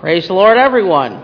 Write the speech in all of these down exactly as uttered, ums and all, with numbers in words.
Praise the Lord, everyone.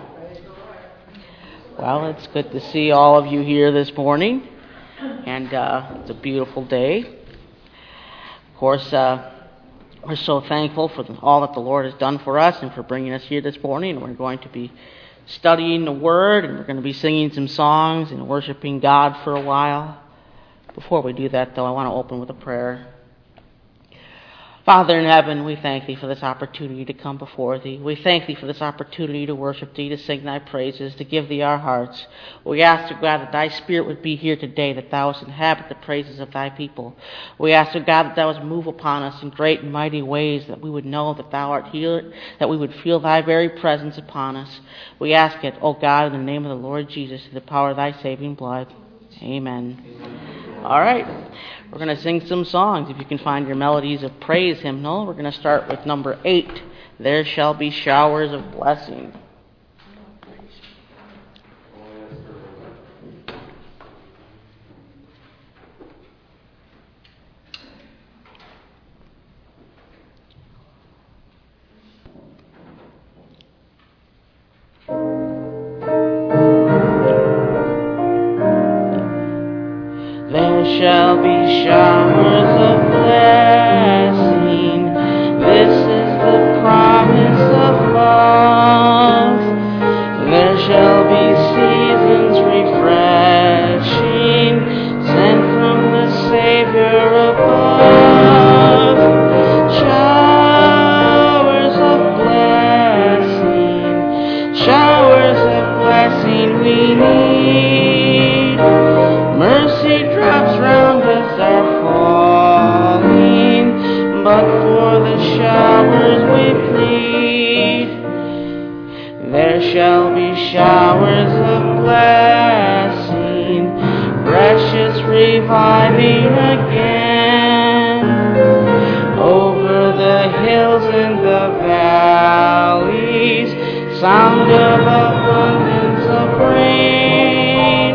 Well, it's good to see all of you here this morning, and uh, it's a beautiful day. Of course, uh, we're so thankful for all that the Lord has done for us and for bringing us here this morning. We're going to be studying the Word, and we're going to be singing some songs and worshiping God for a while. Before we do that, though, I want to open with a prayer. Father in heaven, we thank Thee for this opportunity to come before Thee. We thank Thee for this opportunity to worship Thee, to sing Thy praises, to give Thee our hearts. We ask, O God, that Thy Spirit would be here today, that Thou wouldst inhabit the praises of Thy people. We ask, O God, that Thou wouldst move upon us in great and mighty ways, that we would know that Thou art here, that we would feel Thy very presence upon us. We ask it, O God, in the name of the Lord Jesus, through the power of Thy saving blood. Amen. Amen. All right. We're going to sing some songs. If you can find your melodies of praise hymnal, we're going to start with number eight, There Shall Be Showers of Blessing. There shall be showers of blessing. This is the promise of love. There shall be seasons refreshing, sent from the Savior above. Showers of blessing, showers of blessing we need. Mercy drops round us are falling, but for the showers we plead. There shall be showers of blessing, precious reviving again, over the hills and the valleys, sound of abundance of rain.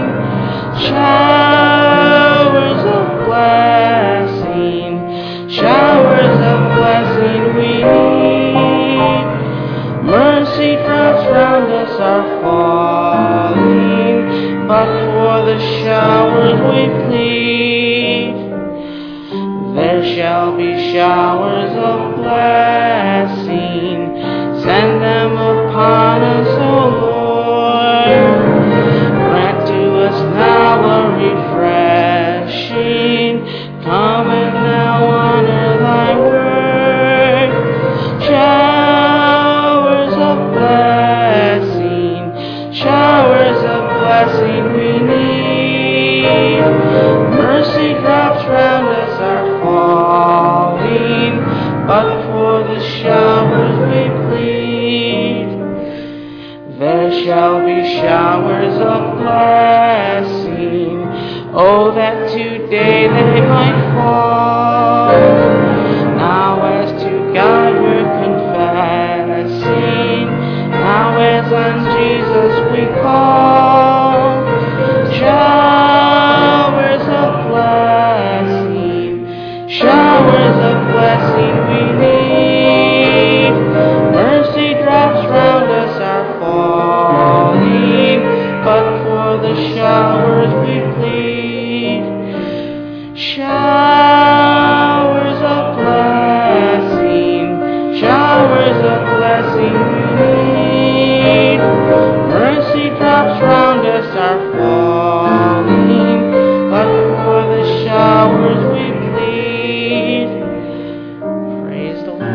Showers of blessing, showers of blessing we need. Mercy drops round us are falling, but for the showers we plead. There shall be showers of blessing, send them upon us, O Lord. Grant to us now a refreshing, come and now honor Thy word. Showers of blessing, showers of blessing we need. Mercy drops round us are falling, but for the showers we plead. There shall be showers of blessing, oh, that today they might fall. Now as to God we're confessing, now as on Jesus we call. Showers of blessing, showers of blessing we need. Mercy drops round us are falling, but for the showers we plead. Showers of blessing, showers of blessing we need. Mercy drops round us are falling, but for the showers we plead. Praise the Lord.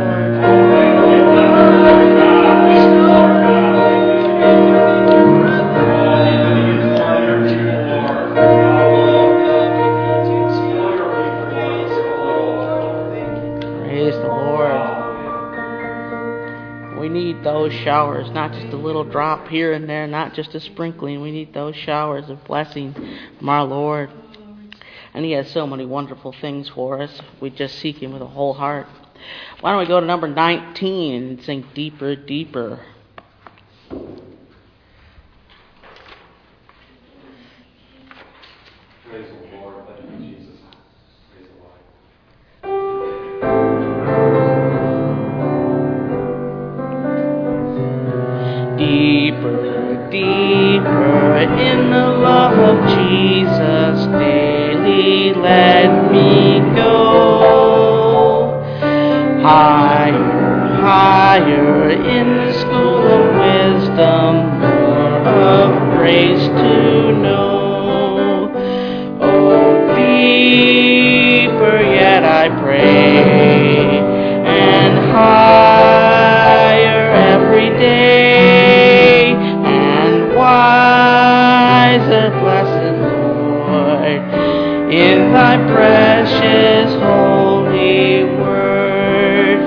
Those showers, not just a little drop here and there, not just a sprinkling. We need those showers of blessing from our Lord. And He has so many wonderful things for us. We just seek Him with a whole heart. Why don't we go to number nineteen and sing Deeper, Deeper. Praise the Lord. Thank you, Jesus. Praise the Lord. gently let me go. Higher, higher in the school of wisdom, more of grace to know. Oh, deeper yet I pray, and higher every day, and wiser, blessed Lord, in thy precious holy word.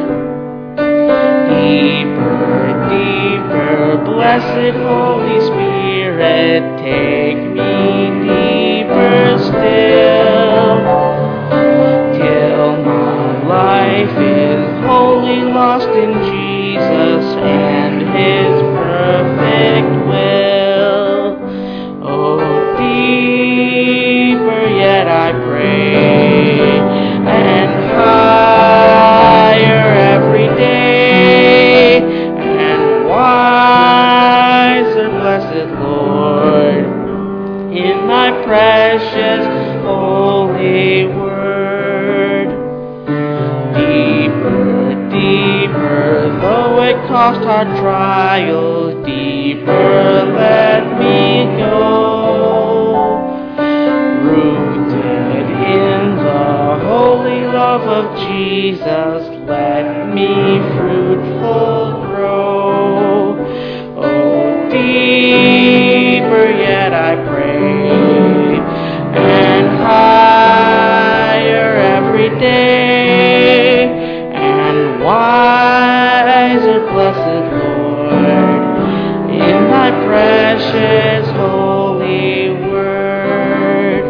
Deeper, deeper, blessed Holy Spirit, take me deeper still, till my life is wholly lost in Jesus and his perfect will. Oh, deeper yet I pray, and higher every day, and wiser, blessed Lord, in thy precious holy word. Deeper, deeper, though it cost hard trials, deeper let me go. Rooted in the holy love of Jesus, let me fruitful grow. Oh, deeper yet I pray, and higher every day, and wiser, blessed Lord, in thy precious holy word.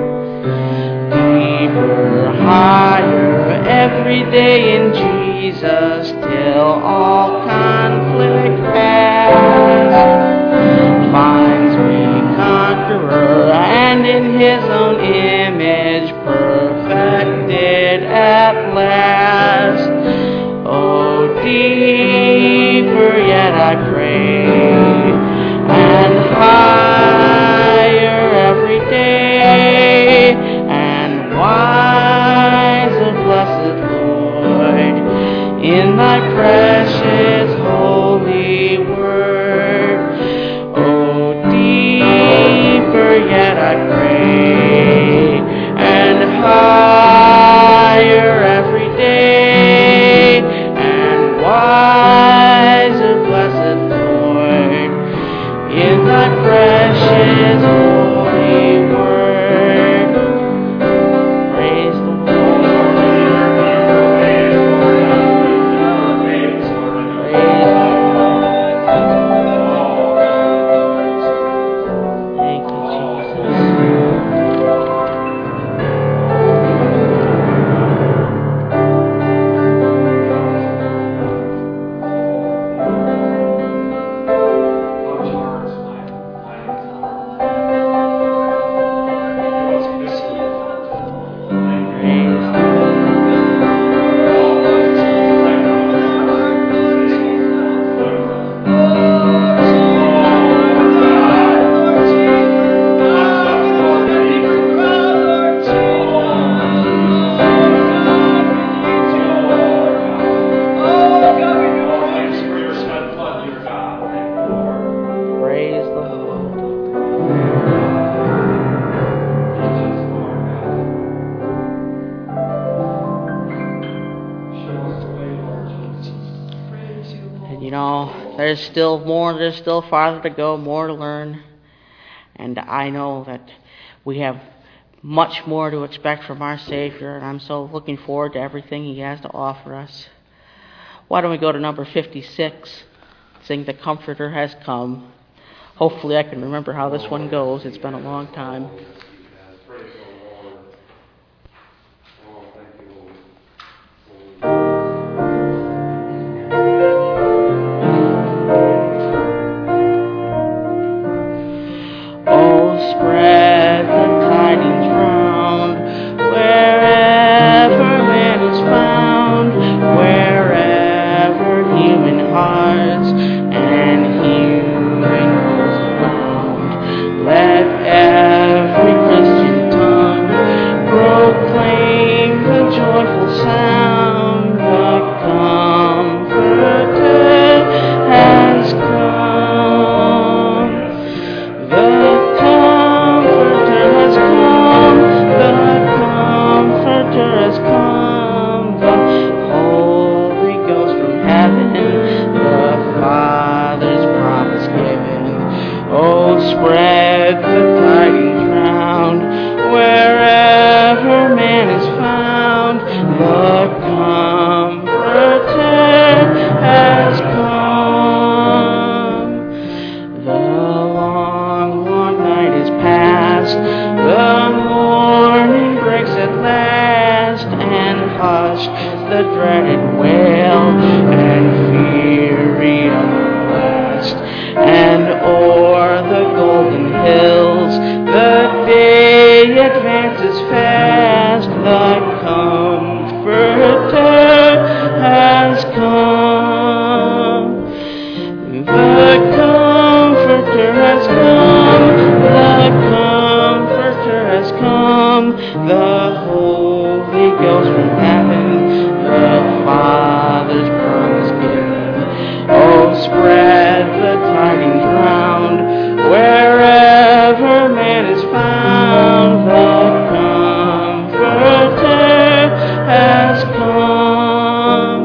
Deeper, higher every day in Jesus, till all conflict past finds me conqueror, and in his own image perfected at last. Oh, deeper yet I pray, and higher every day, and wiser, blessed Lord, in thy precious holy word. Oh, deeper yet I pray, and higher every day, and wiser, blessed Lord, in thy precious holy word. Praise the Lord. Praise the Lord. Praise the Lord. Thank you, Jesus. Touch hearts tonight. Give us victory. Praise the Praise the Lord. And you know, there's still more, there's still farther to go, more to learn. And I know that we have much more to expect from our Savior, and I'm so looking forward to everything he has to offer us. Why don't we go to number fifty-six, sing The Comforter Has Come. Hopefully I can remember how this one goes. It's been a long time. Praise the Lord. Oh, thank you, Lord. Oh, spread the tidings round, wherever man is found, wherever human hearts and human wills abound. Let every the dreaded wail and fury of the blast, and o'er the golden hills the day advances fast. The Comforter has come. The Comforter has come. The Comforter has come. The Holy Ghost from heaven, the Father's promise given. Oh, spread the tidings round, wherever man is found. The Comforter has come.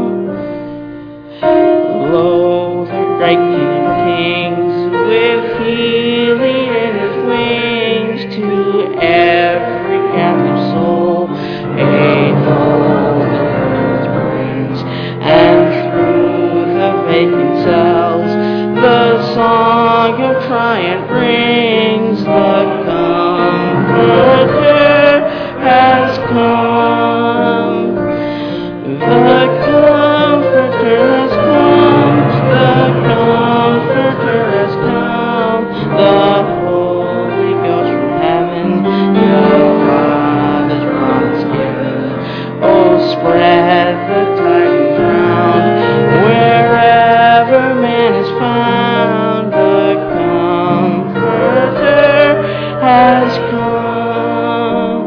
Lo, the great King of Kings, with healing in his wings, to every captive soul a hope brings, and through the vacant cells the song of triumph rings. The Comforter has come. The Comforter has come. The Comforter has come. The Holy Ghost from heaven, the Father's promise given. Oh, spread the tidings round, wherever man is found. The Comforter has come.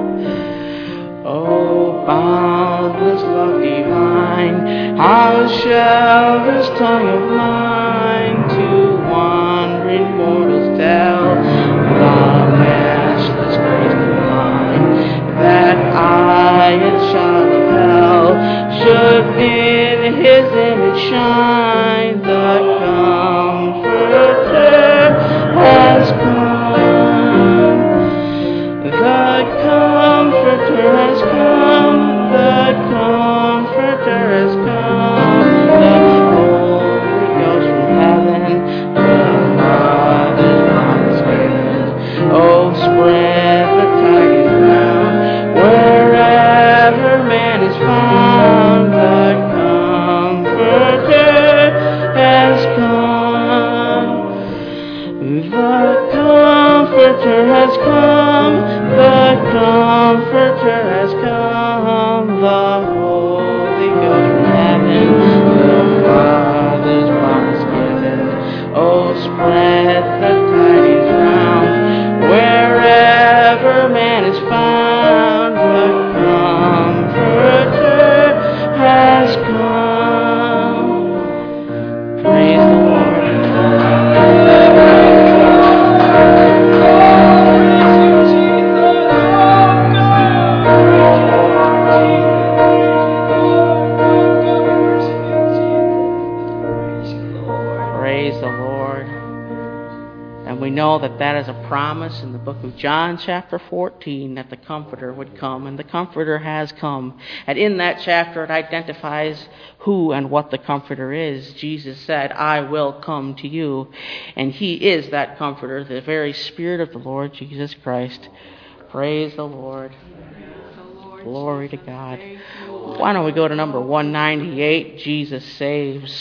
Oh, boundless love divine, how shall this tongue of mine to wandering mortals tell the matchless grace divine, that I, a child of hell, should in his image shine. The Comforter has come. The Comforter has come. The Comforter has come. The Holy Ghost from heaven, the Father's promise given. Oh, spread the tidings round, wherever man is found. The Comforter has come. The Comforter has come. The Comforter has come. The Holy Ghost from heaven, the Father's promise given. Oh, spread the tidings round, wherever man is found. The Comforter has come. Praise the Lord. Praise the Lord. And we know that that is a promise in the book of John chapter fourteen, that the Comforter would come, and the Comforter has come. And in that chapter it identifies who and what the Comforter is. Jesus said, I will come to you. And he is that Comforter, the very Spirit of the Lord Jesus Christ. Praise the Lord. Glory to God. Why don't we go to number one ninety-eight, Jesus Saves.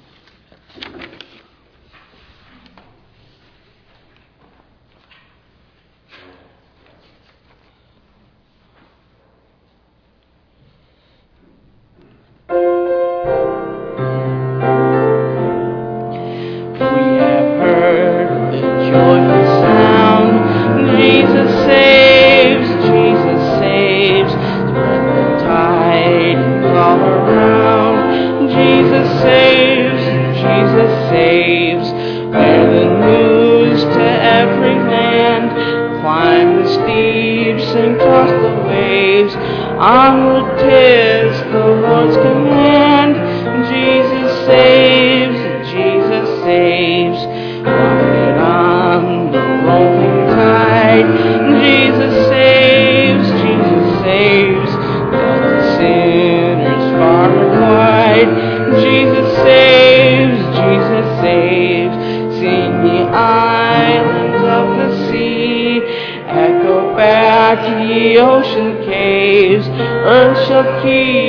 Onward 'tis the Lord's command. Jesus saves, Jesus saves. Walking on the rolling tide. Jesus saves, Jesus saves. The sinners far and wide. Jesus saves, Jesus saves. Sing ye islands of the sea. Echo back ye ocean caves. Earth shall keep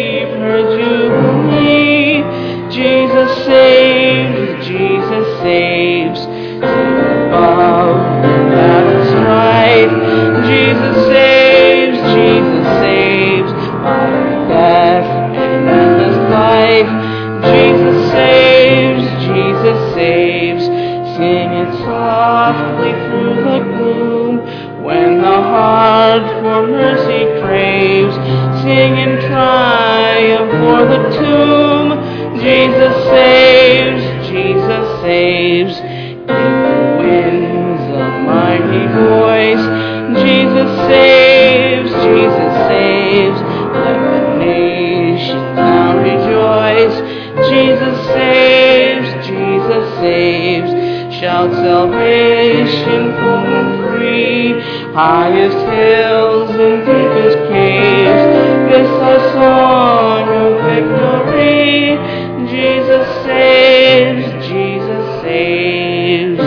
heard you believe. Jesus saves, Jesus saves. Sing above, that is right. Jesus saves, Jesus saves. By death and endless life. Jesus saves, Jesus saves. Sing it softly through the gloom. When the heart for mercy craves, sing in triumph for the tomb. Jesus saves, Jesus saves. Give the winds a mighty voice. Jesus saves, Jesus saves. Let the nations now rejoice. Jesus saves, Jesus saves. Shout salvation full and free. Highest hills and deepest caves. This our song of victory. Jesus saves, Jesus saves.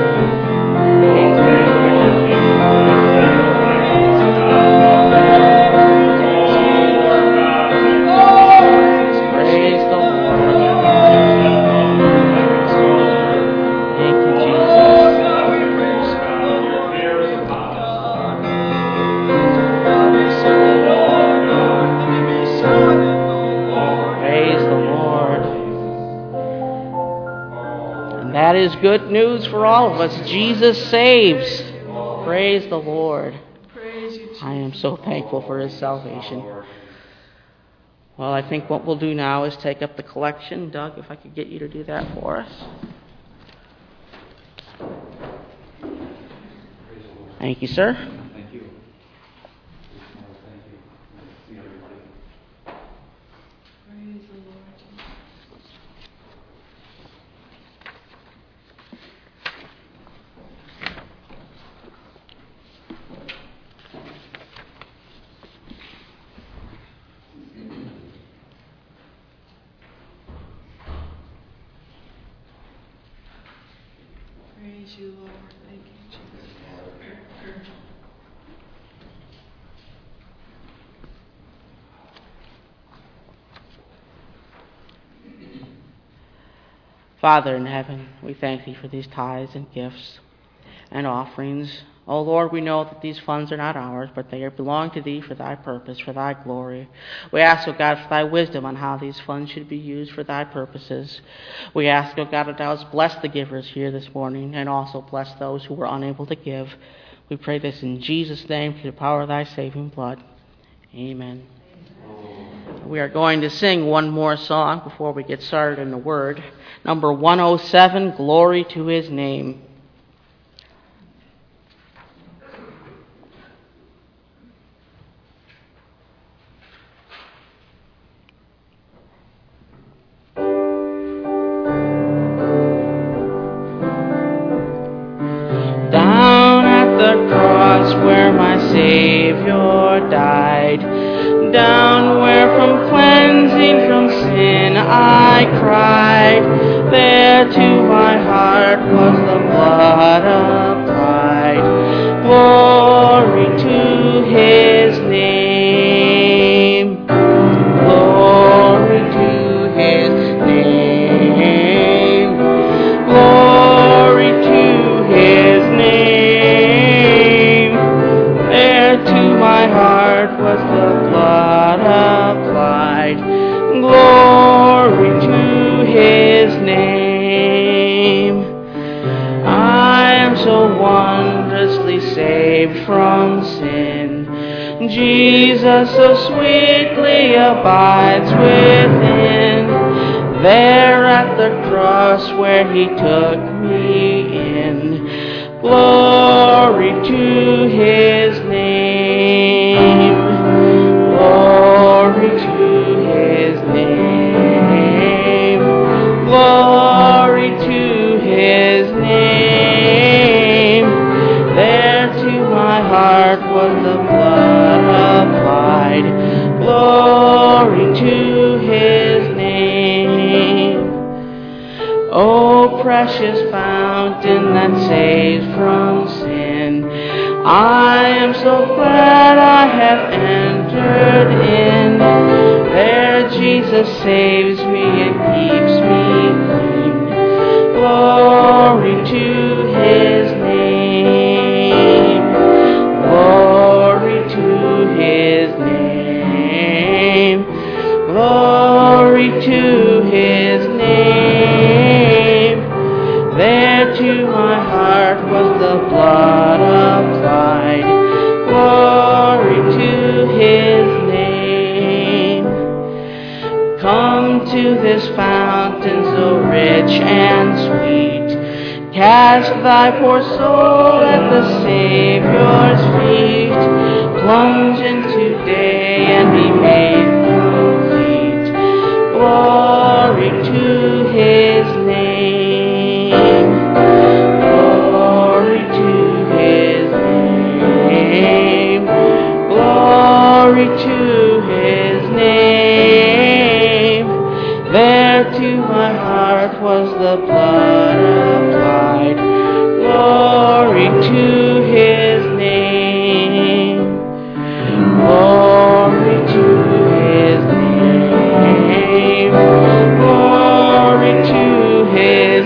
Praise the Lord. Thank you, Jesus. Praise the Lord. And that is good news for all of us. Jesus saves. Praise the Lord. I am so thankful for his salvation. Well, I think what we'll do now is take up the collection. Doug, if I could get you to do that for us. Thank you, sir. Thank you. Praise the Lord Jesus. Praise you, Lord. Thank you, Jesus. Father in heaven, we thank thee for these tithes and gifts and offerings. O Lord, we know that these funds are not ours, but they belong to thee for thy purpose, for thy glory. We ask, O God, for thy wisdom on how these funds should be used for thy purposes. We ask, O God, that thou wouldst bless the givers here this morning and also bless those who were unable to give. We pray this in Jesus' name through the power of thy saving blood. Amen. We are going to sing one more song before we get started in the Word. Number one oh seven, Glory to his name. Down at the cross where my Savior died, down where from cleansing from sin I cried, there to my heart was the blood applied. Glory to his name. Glory to his name. Glory to his name. There to my heart was the blood applied. Glory to his name. I am so wondrously saved from sin. Jesus so sweetly abides within. There at the cross where he took me in. Glory to his name. Glory to his name. Glory to his name. There to my heart was the blood applied. Glory to his name. Oh, precious fountain that saves from sin, I am so glad I have entered in. There Jesus Jesus saves me and keeps me clean. Glory to his name. Glory to his name. Glory to his name. There to my heart was the blood applied. Glory to his name. Come to this fountain so rich and sweet. Cast thy poor soul at the Savior's feet. Plunge into day and be made complete. Glory to his name. Glory to his name. Glory to his name. There to my heart was the blood applied. Glory to his name. Glory to his name. Glory to his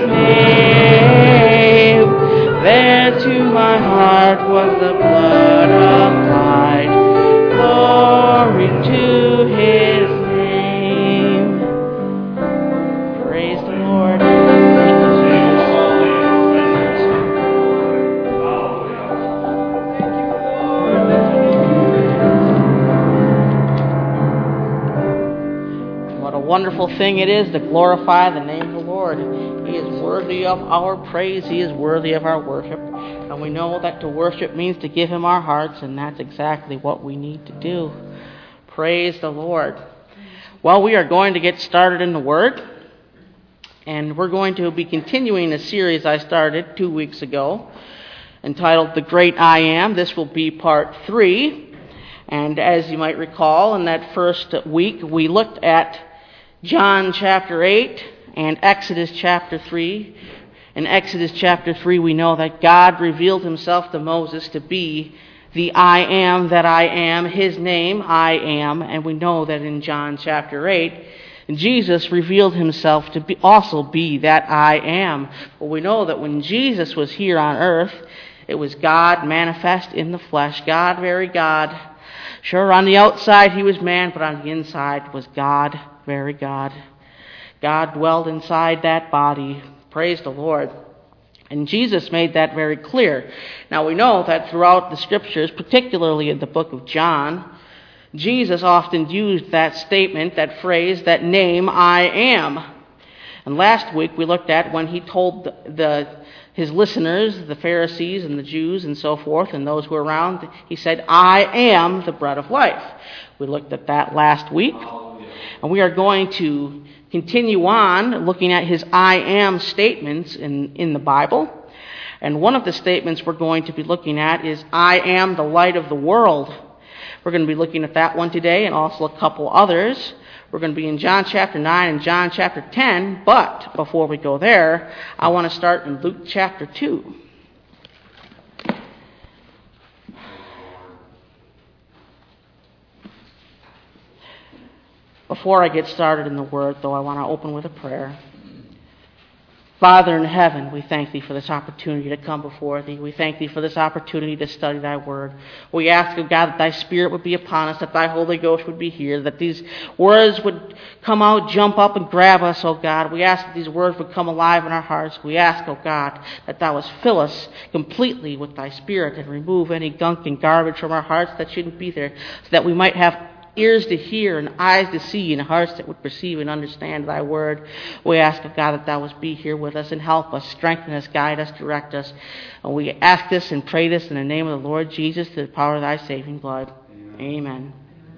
name. There to my heart was the blood applied. Glory to his name. Praise the Lord. Thank you, Jesus. What a wonderful thing it is to glorify the name of the Lord. He is worthy of our praise. He is worthy of our worship. And we know that to worship means to give him our hearts, and that's exactly what we need to do. Praise the Lord. Well, we are going to get started in the Word. And we're going to be continuing a series I started two weeks ago entitled The Great I Am. This will be part three. And as you might recall, in that first week, we looked at John chapter eight and Exodus chapter three. In Exodus chapter three, we know that God revealed himself to Moses to be the I am that I am, his name, I am. And we know that in John chapter eight, Jesus revealed himself to be also be that I am. Well, we know that when Jesus was here on earth, it was God manifest in the flesh, God, very God. Sure, on the outside he was man, but on the inside was God, very God. God dwelled inside that body. Praise the Lord. And Jesus made that very clear. Now we know that throughout the scriptures, particularly in the book of John, Jesus often used that statement, that phrase, that name, I am. And last week we looked at when he told the, the his listeners, the Pharisees and the Jews and so forth, and those who were around, he said, I am the bread of life. We looked at that last week. And we are going to continue on looking at his I am statements in, in the Bible. And one of the statements we're going to be looking at is, I am the light of the world. We're going to be looking at that one today and also a couple others. We're going to be in John chapter nine and John chapter ten. But before we go there, I want to start in Luke chapter two. Before I get started in the Word, though, I want to open with a prayer. Father in heaven, we thank Thee for this opportunity to come before Thee. We thank Thee for this opportunity to study Thy Word. We ask, O God, that Thy Spirit would be upon us, that Thy Holy Ghost would be here, that these words would come out, jump up, and grab us, O God. We ask that these words would come alive in our hearts. We ask, O God, that Thou would fill us completely with Thy Spirit and remove any gunk and garbage from our hearts that shouldn't be there, so that we might have ears to hear and eyes to see and hearts that would perceive and understand Thy Word. We ask, of God, that Thou would be here with us and help us, strengthen us, guide us, direct us. And we ask this and pray this in the name of the Lord Jesus, to the power of Thy saving blood. Amen. Amen.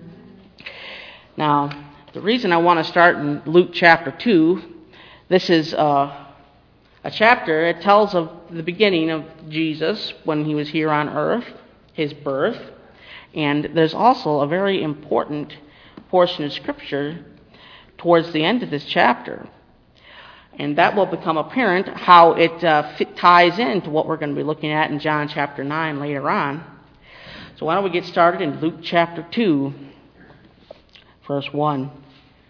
Now, the reason I want to start in Luke chapter two, this is uh, a chapter, it tells of the beginning of Jesus when He was here on earth, His birth. And there's also a very important portion of Scripture towards the end of this chapter. And that will become apparent how it uh, fit, ties into what we're going to be looking at in John chapter nine later on. So why don't we get started in Luke chapter two, verse one.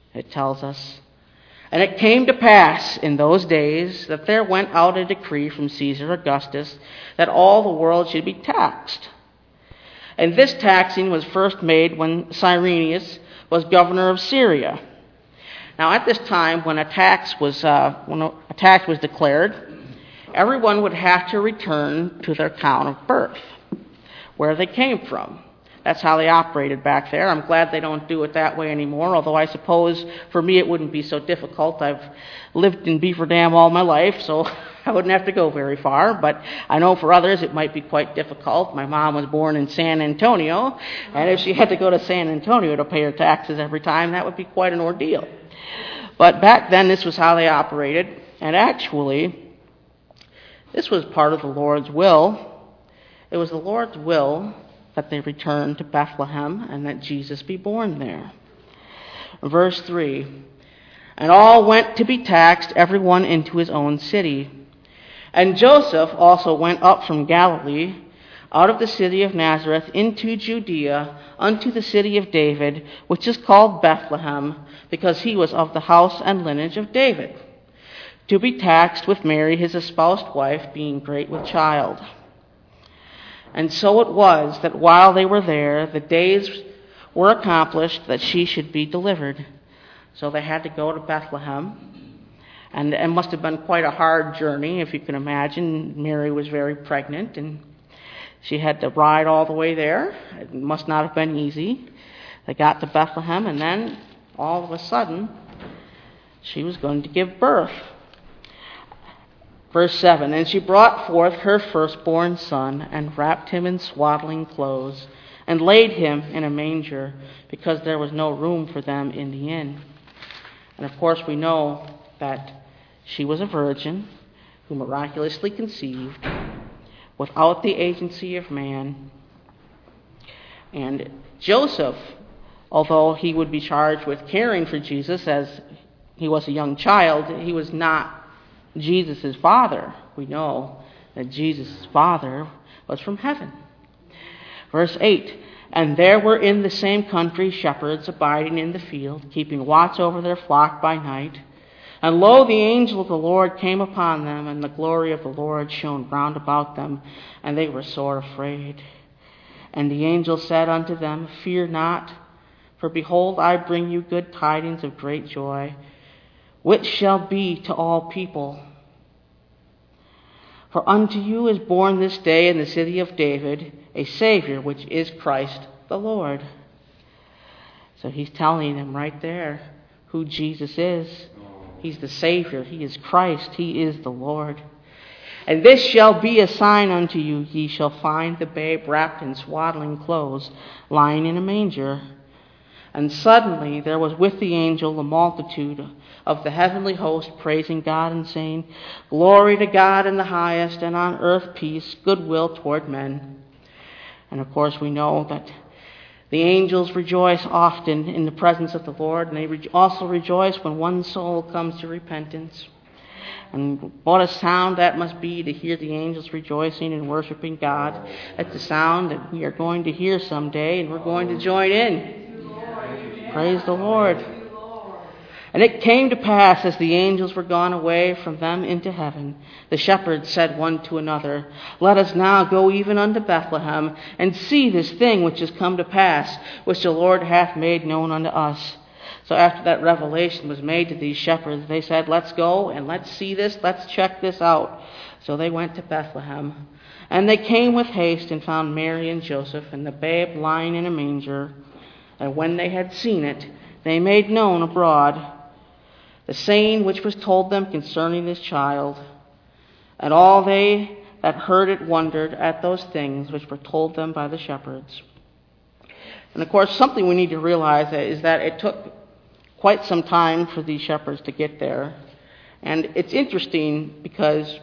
it tells us. And it came to pass in those days that there went out a decree from Caesar Augustus that all the world should be taxed. And this taxing was first made when Cyrenius was governor of Syria. Now, at this time, when a tax was uh, when a tax was declared, everyone would have to return to their town of birth, where they came from. That's how they operated back there. I'm glad they don't do it that way anymore, although I suppose for me it wouldn't be so difficult. I've lived in Beaver Dam all my life, so I wouldn't have to go very far. But I know for others it might be quite difficult. My mom was born in San Antonio, and if she had to go to San Antonio to pay her taxes every time, that would be quite an ordeal. But back then, this was how they operated, and actually, this was part of the Lord's will. It was the Lord's will that they return to Bethlehem and that Jesus be born there. Verse three, and all went to be taxed, everyone into his own city. And Joseph also went up from Galilee, out of the city of Nazareth, into Judea, unto the city of David, which is called Bethlehem, because he was of the house and lineage of David, to be taxed with Mary, his espoused wife, being great with child. And so it was that while they were there, the days were accomplished that she should be delivered. So they had to go to Bethlehem. And it must have been quite a hard journey, if you can imagine. Mary was very pregnant, and she had to ride all the way there. It must not have been easy. They got to Bethlehem, and then all of a sudden, she was going to give birth. Verse seven, and she brought forth her firstborn son, and wrapped him in swaddling clothes, and laid him in a manger, because there was no room for them in the inn. And of course we know that she was a virgin who miraculously conceived without the agency of man. And Joseph, although he would be charged with caring for Jesus as he was a young child, he was not Jesus' father. We know that Jesus' father was from heaven. Verse eight, and there were in the same country shepherds abiding in the field, keeping watch over their flock by night. And lo, the angel of the Lord came upon them, and the glory of the Lord shone round about them, and they were sore afraid. And the angel said unto them, fear not, for behold, I bring you good tidings of great joy, which shall be to all people. For unto you is born this day in the city of David a Savior, which is Christ the Lord. So he's telling them right there who Jesus is. He's the Savior. He is Christ. He is the Lord. And this shall be a sign unto you. Ye shall find the babe wrapped in swaddling clothes, lying in a manger. And suddenly there was with the angel a multitude of the heavenly host, praising God and saying, glory to God in the highest, and on earth peace, goodwill toward men. And of course we know that the angels rejoice often in the presence of the Lord, and they re- also rejoice when one soul comes to repentance. And what a sound that must be to hear the angels rejoicing and worshiping God. That's the sound that we are going to hear someday, and we're going to join in. Praise the Lord. And it came to pass, as the angels were gone away from them into heaven, the shepherds said one to another, let us now go even unto Bethlehem, and see this thing which is come to pass, which the Lord hath made known unto us. So after that revelation was made to these shepherds, they said, let's go and let's see this, let's check this out. So they went to Bethlehem. And they came with haste and found Mary and Joseph and the babe lying in a manger. And when they had seen it, they made known abroad the saying which was told them concerning this child. And all they that heard it wondered at those things which were told them by the shepherds. And of course, something we need to realize is that it took quite some time for these shepherds to get there. And it's interesting because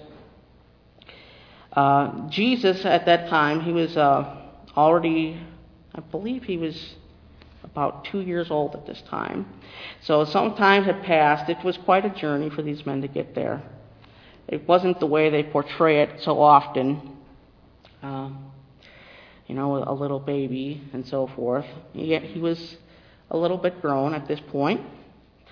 uh, Jesus at that time, he was uh, already, I believe he was about two years old at this time. So some time had passed. It was quite a journey for these men to get there. It wasn't the way they portray it so often, uh, you know, a little baby and so forth. Yet he was a little bit grown at this point.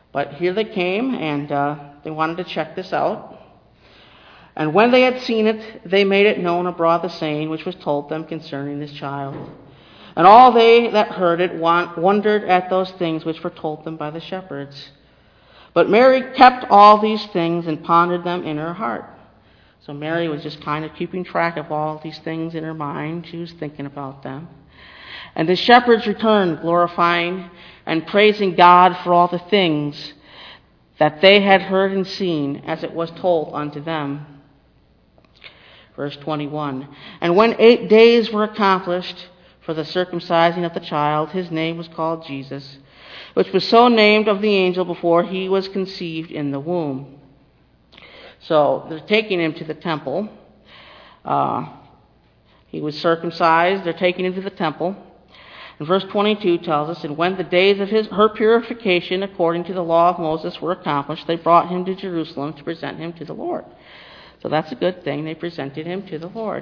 But here they came, and uh, they wanted to check this out. And when they had seen it, they made it known abroad the saying which was told them concerning this child. And all they that heard it wondered at those things which were told them by the shepherds. But Mary kept all these things and pondered them in her heart. So Mary was just kind of keeping track of all these things in her mind. She was thinking about them. And the shepherds returned, glorifying and praising God for all the things that they had heard and seen, as it was told unto them. Verse twenty-one. And when eight days were accomplished for the circumcising of the child, his name was called Jesus, which was so named of the angel before he was conceived in the womb. So they're taking him to the temple. Uh, he was circumcised. They're taking him to the temple. And verse twenty-two tells us, and when the days of his her purification according to the law of Moses were accomplished, they brought him to Jerusalem to present him to the Lord. So that's a good thing. They presented him to the Lord.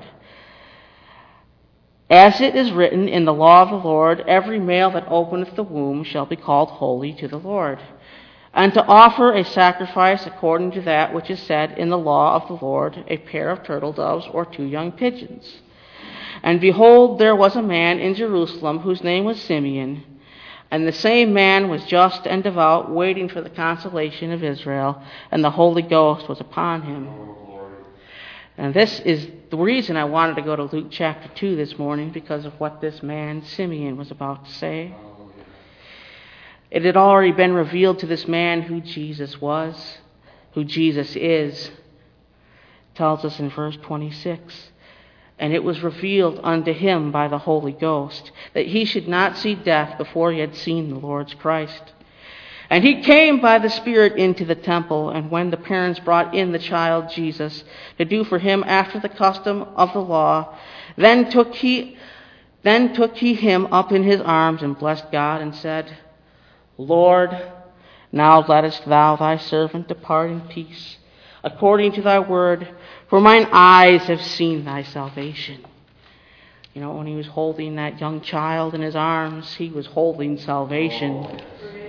As it is written in the law of the Lord, every male that openeth the womb shall be called holy to the Lord, and to offer a sacrifice according to that which is said in the law of the Lord, a pair of turtle doves or two young pigeons. And behold, there was a man in Jerusalem whose name was Simeon, and the same man was just and devout, waiting for the consolation of Israel, and the Holy Ghost was upon him. And this is the reason I wanted to go to Luke chapter two this morning, because of what this man Simeon was about to say. It had already been revealed to this man who Jesus was, who Jesus is. It tells us in verse twenty-six. And it was revealed unto him by the Holy Ghost that he should not see death before he had seen the Lord's Christ. And he came by the Spirit into the temple, and when the parents brought in the child Jesus to do for him after the custom of the law, then took he then took he him up in his arms and blessed God and said, Lord, now lettest thou thy servant depart in peace, according to thy word, for mine eyes have seen thy salvation. You know, when he was holding that young child in his arms, he was holding salvation.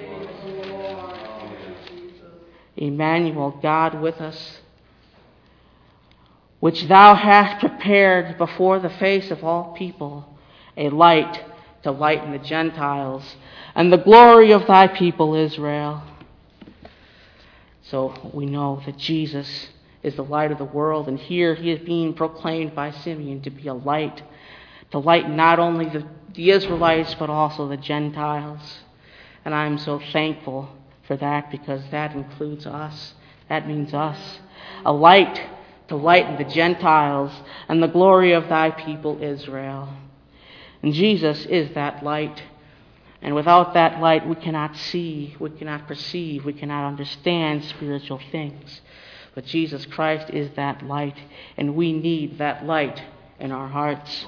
Emmanuel, God with us, which thou hast prepared before the face of all people, a light to lighten the Gentiles, and the glory of thy people Israel. So we know that Jesus is the light of the world, and here he is being proclaimed by Simeon to be a light, to lighten not only the, the Israelites, but also the Gentiles. And I'm so thankful for that, because that includes us. That means us. A light to lighten the Gentiles and the glory of thy people Israel. And Jesus is that light. And without that light, we cannot see, we cannot perceive, we cannot understand spiritual things. But Jesus Christ is that light, and we need that light in our hearts.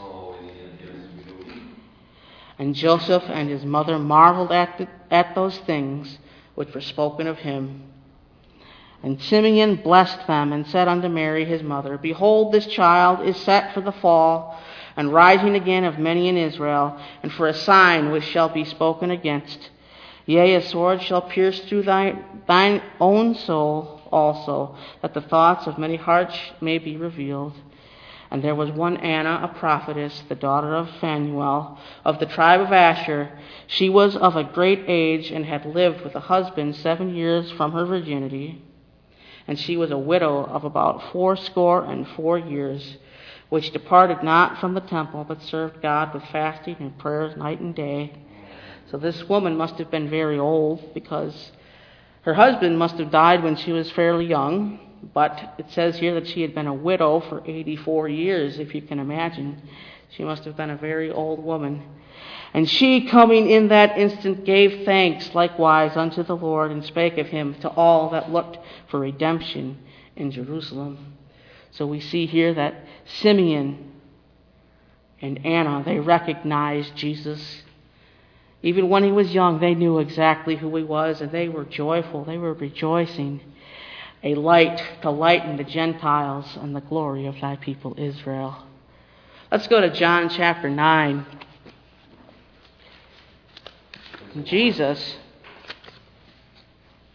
And Joseph and his mother marveled at, the, at those things which were spoken of him. And Simeon blessed them and said unto Mary his mother, Behold, this child is set for the fall and rising again of many in Israel, and for a sign which shall be spoken against. Yea, a sword shall pierce through thy, thine own soul also, that the thoughts of many hearts may be revealed. And there was one Anna, a prophetess, the daughter of Phanuel, of the tribe of Asher. She was of a great age, and had lived with a husband seven years from her virginity. And she was a widow of about fourscore and four years, which departed not from the temple, but served God with fasting and prayers night and day. So this woman must have been very old, because her husband must have died when she was fairly young. But it says here that she had been a widow for eighty-four years, if you can imagine. She must have been a very old woman. And she, coming in that instant, gave thanks likewise unto the Lord, and spake of him to all that looked for redemption in Jerusalem. So we see here that Simeon and Anna, they recognized Jesus. Even when he was young, they knew exactly who he was, and they were joyful. They were rejoicing. A light to lighten the Gentiles and the glory of thy people Israel. Let's go to John chapter nine. Jesus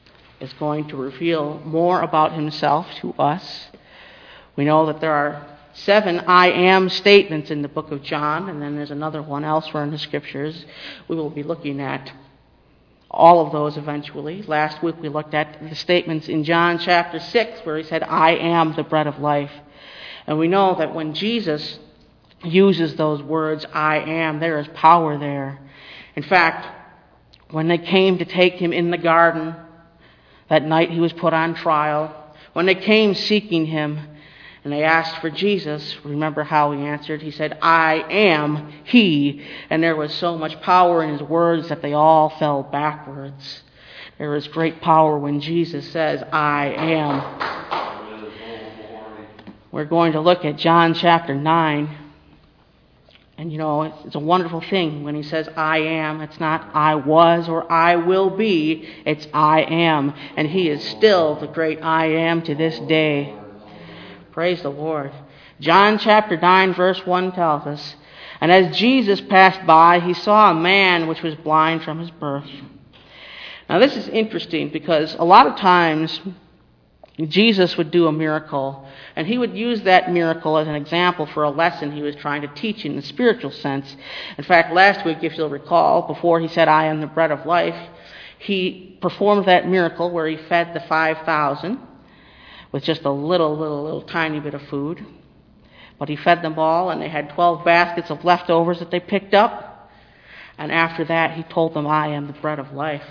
is going to reveal more about himself to us. We know that there are seven I am statements in the book of John, and then there's another one elsewhere in the scriptures. We will be looking at all of those eventually. Last week we looked at the statements in John chapter six where he said, I am the bread of life. And we know that when Jesus uses those words, I am, there is power there. In fact, when they came to take him in the garden, that night he was put on trial, when they came seeking him and they asked for Jesus, remember how he answered? He said, I am he. And there was so much power in his words that they all fell backwards. There is great power when Jesus says, I am. We're going to look at John chapter nine. And you know, it's a wonderful thing when he says, I am. It's not I was or I will be. It's I am. And he is still the great I am to this day. Praise the Lord. John chapter nine verse one tells us, and as Jesus passed by, he saw a man which was blind from his birth. Now this is interesting because a lot of times Jesus would do a miracle, and he would use that miracle as an example for a lesson he was trying to teach in the spiritual sense. In fact, last week, if you'll recall, before he said, I am the bread of life, he performed that miracle where he fed the five thousand with just a little, little, little tiny bit of food. But he fed them all, and they had twelve baskets of leftovers that they picked up. And after that, he told them, I am the bread of life.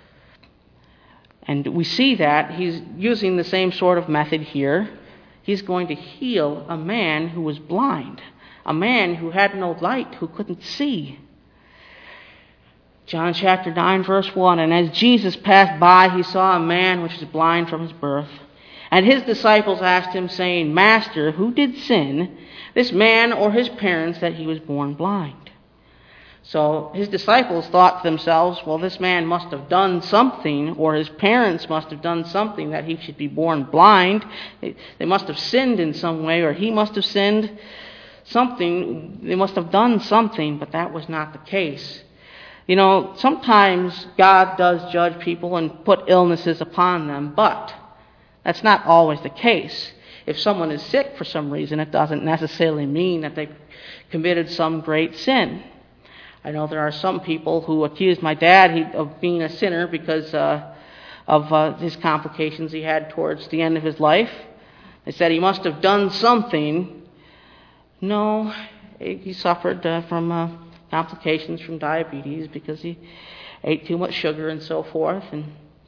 And we see that he's using the same sort of method here. He's going to heal a man who was blind, a man who had no light, who couldn't see. John chapter nine, verse one, and as Jesus passed by, he saw a man which was blind from his birth. And his disciples asked him, saying, Master, who did sin, this man or his parents, that he was born blind? So his disciples thought to themselves, well, this man must have done something, or his parents must have done something that he should be born blind. They, they must have sinned in some way, or he must have sinned something. They must have done something, but that was not the case. You know, sometimes God does judge people and put illnesses upon them, but that's not always the case. If someone is sick for some reason, it doesn't necessarily mean that they committed some great sin. I know there are some people who accuse my dad of being a sinner because uh, of uh, his complications he had towards the end of his life. They said he must have done something. No, he suffered uh, from uh, complications from diabetes because he ate too much sugar and so forth. And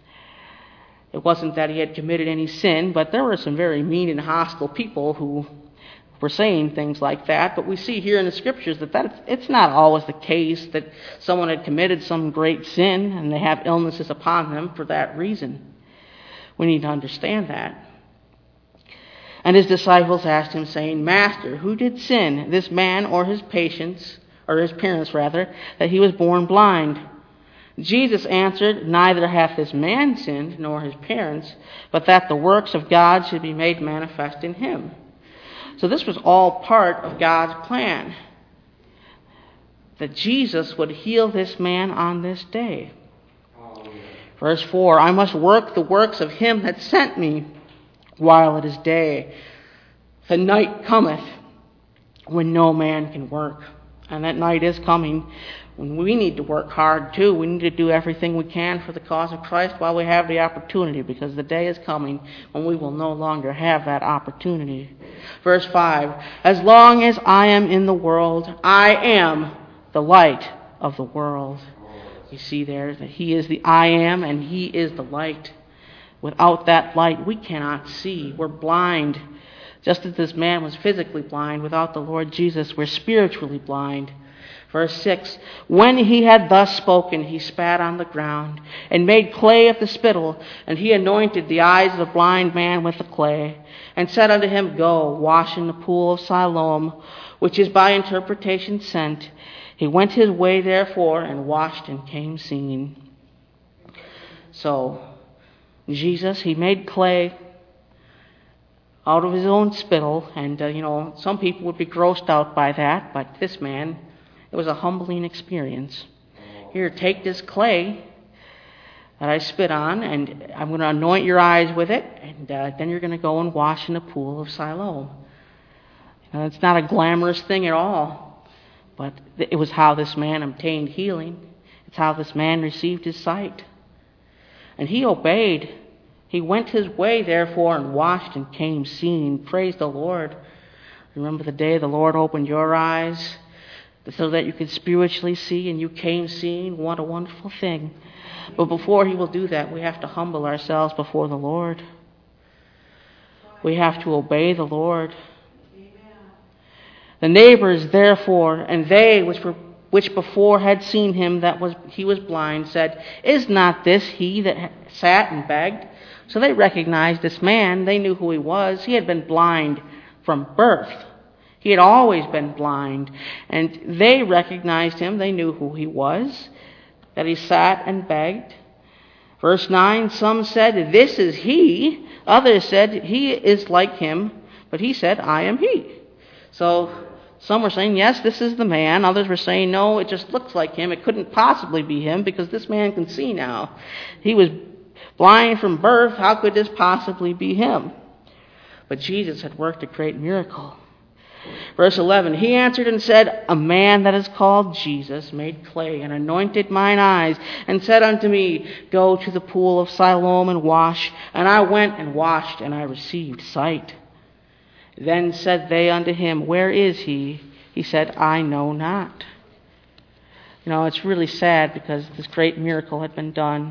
it wasn't that he had committed any sin, but there were some very mean and hostile people who were saying things like that. But we see here in the scriptures that, that it's not always the case that someone had committed some great sin and they have illnesses upon them for that reason. We need to understand that. And his disciples asked him, saying, Master, who did sin, this man or his patients, or his parents rather, that he was born blind? Jesus answered, Neither hath this man sinned, nor his parents, but that the works of God should be made manifest in him. So this was all part of God's plan, that Jesus would heal this man on this day. Verse four, I must work the works of him that sent me while it is day. The night cometh when no man can work. And that night is coming when we need to work hard too. We need to do everything we can for the cause of Christ while we have the opportunity, because the day is coming when we will no longer have that opportunity. Verse five, as long as I am in the world, I am the light of the world. You see there that he is the I am and he is the light. Without that light, we cannot see. We're blind. Just as this man was physically blind, without the Lord Jesus, we're spiritually blind. Verse six, when he had thus spoken, he spat on the ground and made clay of the spittle, and he anointed the eyes of the blind man with the clay, and said unto him, Go, wash in the pool of Siloam, which is by interpretation sent. He went his way therefore, and washed and came seeing. So, Jesus, he made clay out of his own spittle, and uh, you know, some people would be grossed out by that, but this man, it was a humbling experience. Here, take this clay, that I spit on, and I'm going to anoint your eyes with it, and uh, then you're going to go and wash in the pool of Siloam. Now, it's not a glamorous thing at all, but it was how this man obtained healing. It's how this man received his sight. And he obeyed. He went his way, therefore, and washed and came seeing. Praise the Lord. Remember the day the Lord opened your eyes so that you could spiritually see, and you came seeing? What a wonderful thing. But before he will do that, we have to humble ourselves before the Lord. We have to obey the Lord. The neighbors, therefore, and they which were which before had seen him that was he was blind, said, Is not this he that sat and begged? So they recognized this man. They knew who he was. He had been blind from birth. He had always been blind. And they recognized him. They knew who he was, that he sat and begged. Verse nine, some said, This is he. Others said, He is like him. But he said, I am he. So some were saying, yes, this is the man. Others were saying, no, it just looks like him. It couldn't possibly be him because this man can see now. He was blind from birth. How could this possibly be him? But Jesus had worked a great miracle. Verse eleven, he answered and said, A man that is called Jesus made clay and anointed mine eyes and said unto me, Go to the pool of Siloam and wash. And I went and washed, and I received sight. Then said they unto him, Where is he? He said, I know not. You know, it's really sad because this great miracle had been done.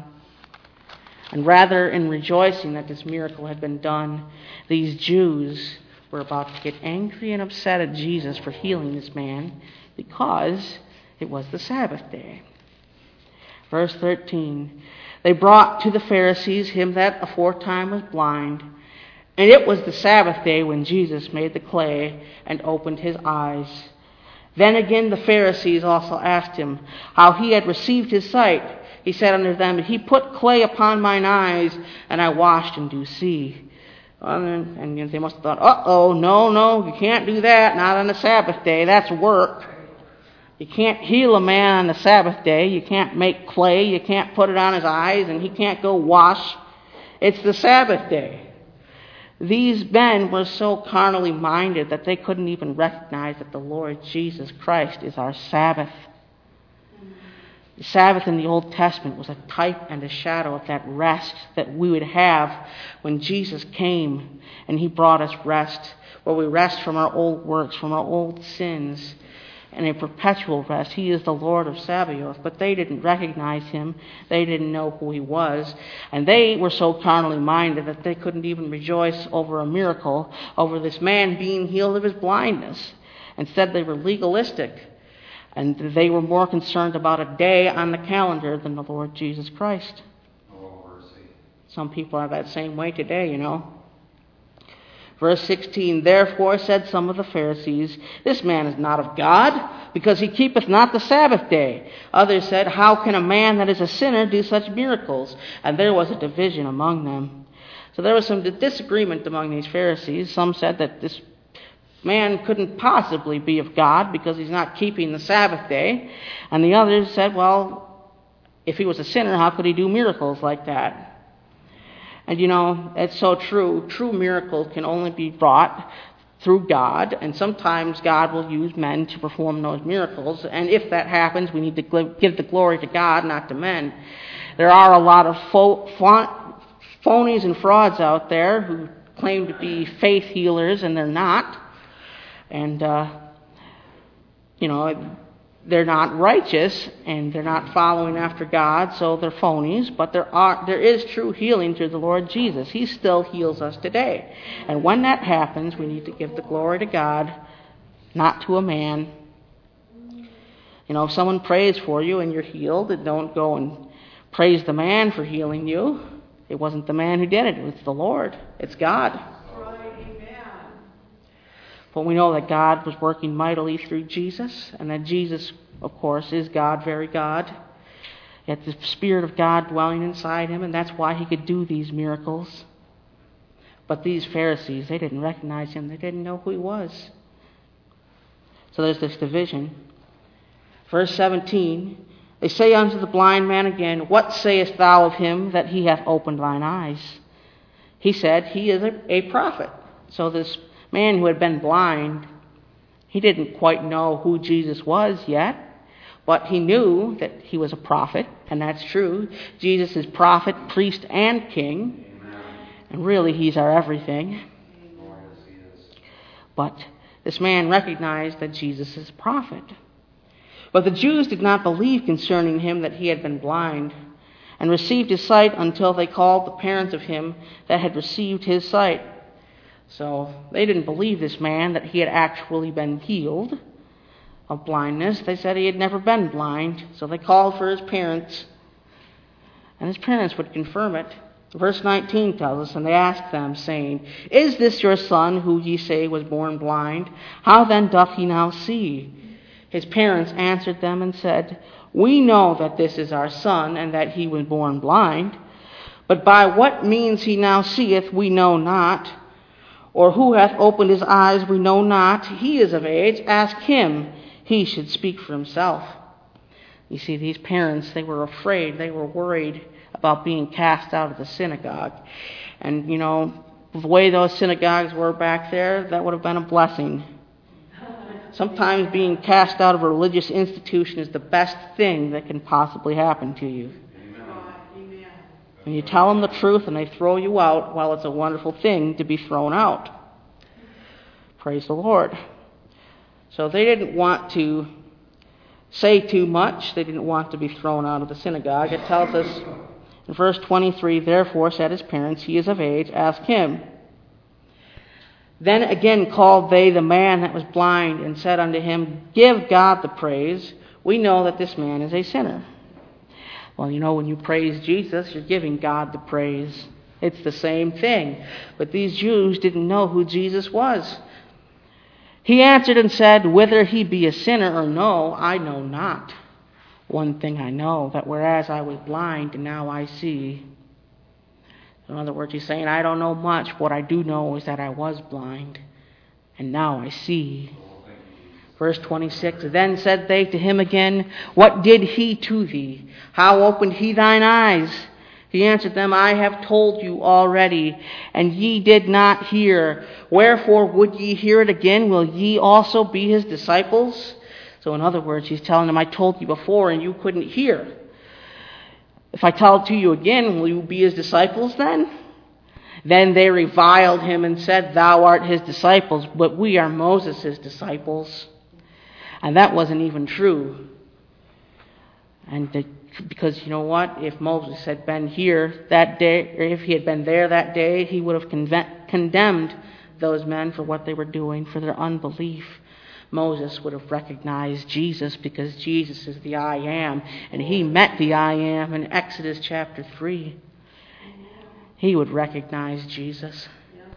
And rather in rejoicing that this miracle had been done, these Jews were about to get angry and upset at Jesus for healing this man because it was the Sabbath day. Verse thirteen, they brought to the Pharisees him that aforetime was blind, and it was the Sabbath day when Jesus made the clay and opened his eyes. Then again the Pharisees also asked him how he had received his sight. He said unto them, He put clay upon mine eyes, and I washed and do see. And, and they must have thought, uh-oh, no, no, you can't do that, not on the Sabbath day, that's work. You can't heal a man on the Sabbath day, you can't make clay, you can't put it on his eyes, and he can't go wash. It's the Sabbath day. These men were so carnally minded that they couldn't even recognize that the Lord Jesus Christ is our Sabbath. The Sabbath in the Old Testament was a type and a shadow of that rest that we would have when Jesus came and he brought us rest, where we rest from our old works, from our old sins, and a perpetual rest. He is the Lord of Sabaoth. But they didn't recognize him. They didn't know who he was. And they were so carnally minded that they couldn't even rejoice over a miracle, over this man being healed of his blindness. Instead, they were legalistic. And they were more concerned about a day on the calendar than the Lord Jesus Christ. Oh, mercy. Some people are that same way today, you know. Verse sixteen, therefore said some of the Pharisees, This man is not of God, because he keepeth not the Sabbath day. Others said, How can a man that is a sinner do such miracles? And there was a division among them. So there was some disagreement among these Pharisees. Some said that this man couldn't possibly be of God because he's not keeping the Sabbath day. And the others said, well, if he was a sinner, how could he do miracles like that? And you know, it's so true. True miracles can only be wrought through God, and sometimes God will use men to perform those miracles. And if that happens, we need to give the glory to God, not to men. There are a lot of fo- fo- phonies and frauds out there who claim to be faith healers, and they're not. And, uh, you know, they're not righteous, and they're not following after God, so they're phonies. But there are, there is true healing through the Lord Jesus. He still heals us today. And when that happens, we need to give the glory to God, not to a man. You know, if someone prays for you and you're healed, then don't go and praise the man for healing you. It wasn't the man who did it. It was the Lord. It's God. But we know that God was working mightily through Jesus, and that Jesus, of course, is God, very God. Yet the Spirit of God dwelling inside him, and that's why he could do these miracles. But these Pharisees, they didn't recognize him. They didn't know who he was. So there's this division. Verse seventeen, They say unto the blind man again, What sayest thou of him that he hath opened thine eyes? He said, He is a, a prophet. So this man who had been blind, he didn't quite know who Jesus was yet, but he knew that he was a prophet, and that's true. Jesus is prophet, priest, and king. And really, he's our everything. But this man recognized that Jesus is a prophet. But the Jews did not believe concerning him that he had been blind, and received his sight until they called the parents of him that had received his sight. So they didn't believe this man that he had actually been healed of blindness. They said he had never been blind. So they called for his parents, and his parents would confirm it. Verse nineteen tells us, And they asked them, saying, Is this your son, who ye say was born blind? How then doth he now see? His parents answered them and said, We know that this is our son, and that he was born blind. But by what means he now seeth, we know not. Or who hath opened his eyes, we know not. He is of age. Ask him. He should speak for himself. You see, these parents, they were afraid. They were worried about being cast out of the synagogue. And, you know, the way those synagogues were back there, that would have been a blessing. Sometimes being cast out of a religious institution is the best thing that can possibly happen to you. Amen. When you tell them the truth and they throw you out, well, it's a wonderful thing to be thrown out. Praise the Lord. So they didn't want to say too much. They didn't want to be thrown out of the synagogue. It tells us in verse twenty-three, Therefore said his parents, He is of age, ask him. Then again called they the man that was blind, and said unto him, Give God the praise. We know that this man is a sinner. Well, you know, when you praise Jesus, you're giving God the praise. It's the same thing. But these Jews didn't know who Jesus was. He answered and said, Whether he be a sinner or no, I know not. One thing I know, that whereas I was blind, and now I see. In other words, he's saying, I don't know much. What I do know is that I was blind, and now I see. Verse twenty-six, Then said they to him again, What did he to thee? How opened he thine eyes? He answered them, I have told you already, and ye did not hear. Wherefore would ye hear it again? Will ye also be his disciples? So in other words, he's telling them, I told you before, and you couldn't hear. If I tell it to you again, will you be his disciples then? Then they reviled him and said, Thou art his disciples, but we are Moses' disciples. And that wasn't even true. And the, because you know what? If Moses had been here that day, or if he had been there that day, he would have conve- condemned those men for what they were doing, for their unbelief. Moses would have recognized Jesus because Jesus is the I Am, and he met the I Am in Exodus chapter three. He would recognize Jesus.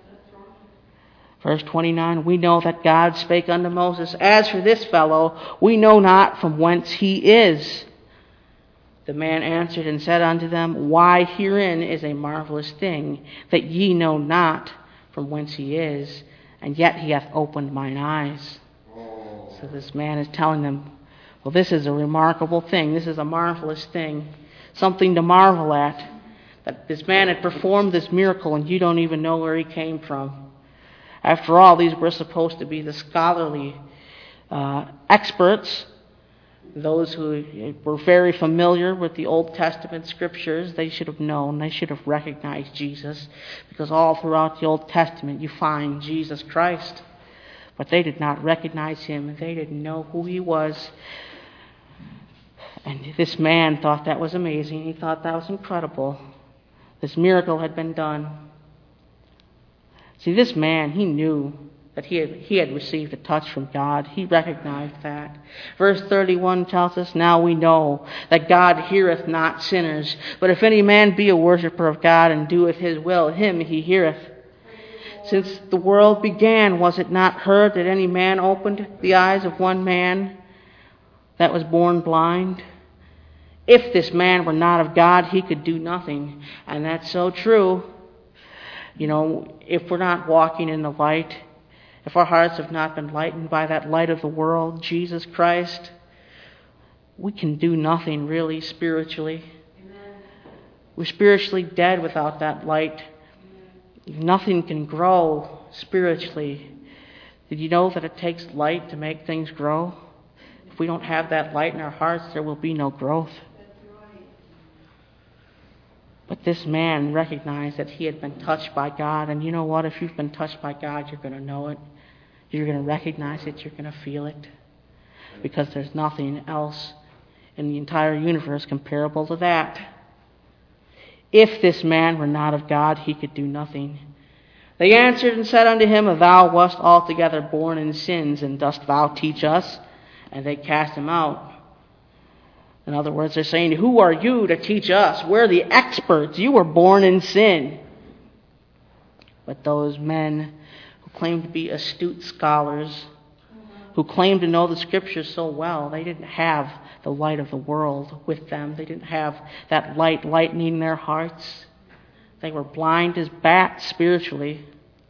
Verse twenty-nine, We know that God spake unto Moses, As for this fellow, we know not from whence he is. The man answered and said unto them, Why, herein is a marvelous thing, that ye know not from whence he is, and yet he hath opened mine eyes. So this man is telling them, well, this is a remarkable thing. This is a marvelous thing. Something to marvel at. That this man had performed this miracle and you don't even know where he came from. After all, these were supposed to be the scholarly uh, experts. Those who were very familiar with the Old Testament scriptures. They should have known. They should have recognized Jesus. Because all throughout the Old Testament you find Jesus Christ. But they did not recognize him, and they didn't know who he was. And this man thought that was amazing. He thought that was incredible. This miracle had been done. See, this man, he knew that he had, he had received a touch from God. He recognized that. Verse thirty-one tells us, Now we know that God heareth not sinners, but if any man be a worshipper of God and doeth his will, him he heareth. Since the world began, was it not heard that any man opened the eyes of one man that was born blind? If this man were not of God, he could do nothing. And that's so true. You know, if we're not walking in the light, if our hearts have not been lightened by that light of the world, Jesus Christ, we can do nothing really spiritually. We're spiritually dead without that light. Nothing can grow spiritually. Did you know that it takes light to make things grow? If we don't have that light in our hearts, there will be no growth. But this man recognized that he had been touched by God. And you know what? If you've been touched by God, you're going to know it. You're going to recognize it. You're going to feel it. Because there's nothing else in the entire universe comparable to that. If this man were not of God, he could do nothing. They answered and said unto him, Thou wast altogether born in sins, and dost thou teach us? And they cast him out. In other words, they're saying, Who are you to teach us? We're the experts. You were born in sin. But those men who claimed to be astute scholars, who claimed to know the Scriptures so well, they didn't have the light of the world with them. They didn't have that light lightening their hearts. They were blind as bats spiritually.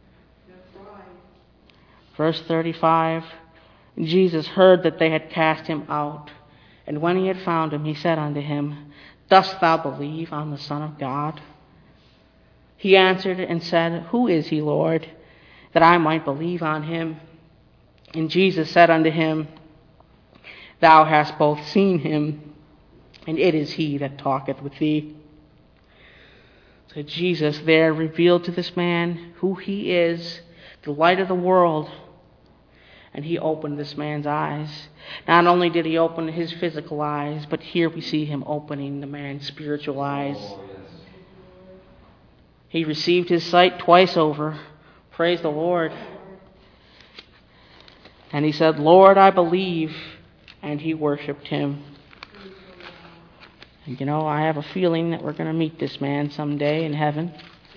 Verse thirty-five, Jesus heard that they had cast him out. And when he had found him, he said unto him, Dost thou believe on the Son of God? He answered and said, Who is he, Lord, that I might believe on him? And Jesus said unto him, Thou hast both seen him, and it is he that talketh with thee. So Jesus there revealed to this man who he is, the light of the world. And he opened this man's eyes. Not only did he open his physical eyes, but here we see him opening the man's spiritual eyes. He received his sight twice over. Praise the Lord. And he said, Lord, I believe. And he worshipped him. And you know, I have a feeling that we're going to meet this man someday in heaven.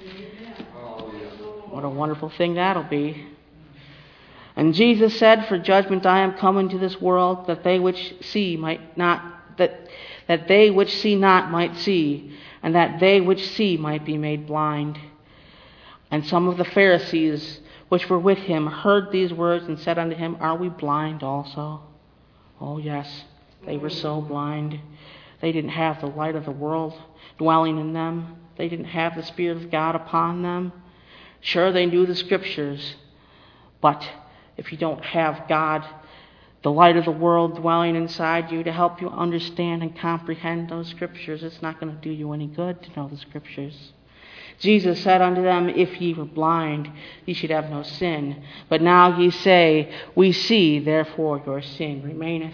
What a wonderful thing that'll be. And Jesus said, For judgment I am come into this world, that they which see might not, that that they which see not might see, and that they which see might be made blind. And some of the Pharisees which were with him heard these words and said unto him, Are we blind also? Oh yes, they were so blind. They didn't have the light of the world dwelling in them. They didn't have the Spirit of God upon them. Sure, they knew the Scriptures, but if you don't have God, the light of the world dwelling inside you to help you understand and comprehend those Scriptures, it's not going to do you any good to know the Scriptures. Jesus said unto them, If ye were blind, ye should have no sin. But now ye say, We see, therefore your sin remaineth.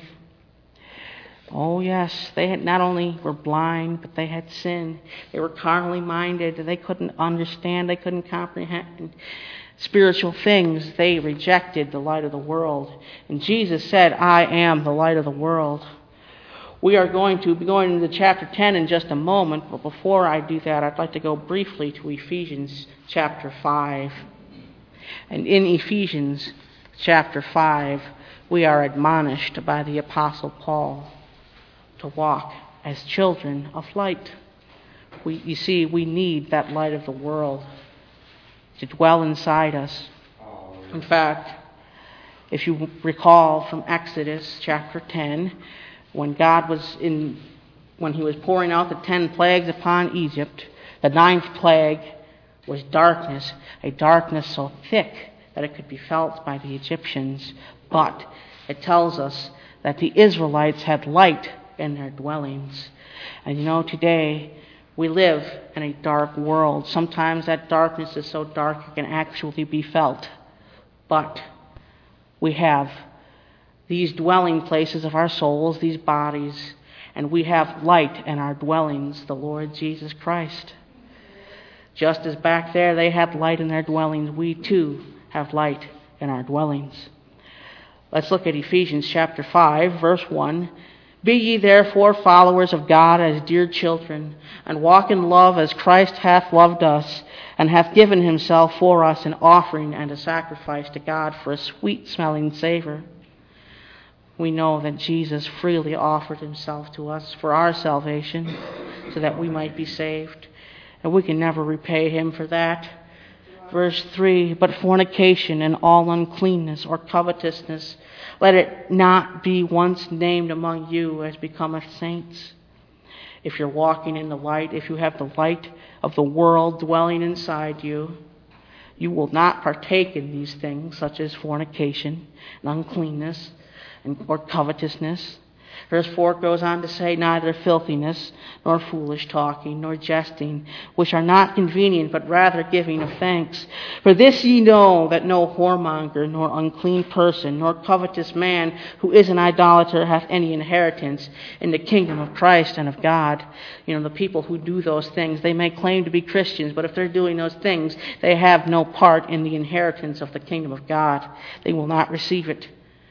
Oh yes, they had not only were blind, but they had sin. They were carnally minded. They couldn't understand. They couldn't comprehend spiritual things. They rejected the light of the world. And Jesus said, I am the light of the world. We are going to be going into chapter ten in just a moment, but before I do that, I'd like to go briefly to Ephesians chapter five. And in Ephesians chapter five, we are admonished by the Apostle Paul to walk as children of light. We, you see, we need that light of the world to dwell inside us. In fact, if you recall from Exodus chapter ten, when God was in, when he was pouring out the ten plagues upon Egypt, the ninth plague was darkness, a darkness so thick that it could be felt by the Egyptians. But it tells us that the Israelites had light in their dwellings. And you know, today we live in a dark world. Sometimes that darkness is so dark it can actually be felt. But we have these dwelling places of our souls, these bodies, and we have light in our dwellings, the Lord Jesus Christ. Just as back there they had light in their dwellings, we too have light in our dwellings. Let's look at Ephesians chapter five, verse one. Be ye therefore followers of God as dear children, and walk in love as Christ hath loved us, and hath given himself for us an offering and a sacrifice to God for a sweet-smelling savor. We know that Jesus freely offered himself to us for our salvation, so that we might be saved. And we can never repay him for that. Verse three, but fornication and all uncleanness or covetousness, let it not be once named among you as becometh saints. If you're walking in the light, if you have the light of the world dwelling inside you, you will not partake in these things, such as fornication and uncleanness and, or covetousness. Verse four goes on to say, neither filthiness, nor foolish talking, nor jesting, which are not convenient, but rather giving of thanks. For this ye know, that no whoremonger, nor unclean person, nor covetous man, who is an idolater, hath any inheritance in the kingdom of Christ and of God. You know, the people who do those things, they may claim to be Christians, but if they're doing those things, they have no part in the inheritance of the kingdom of God. They will not receive it.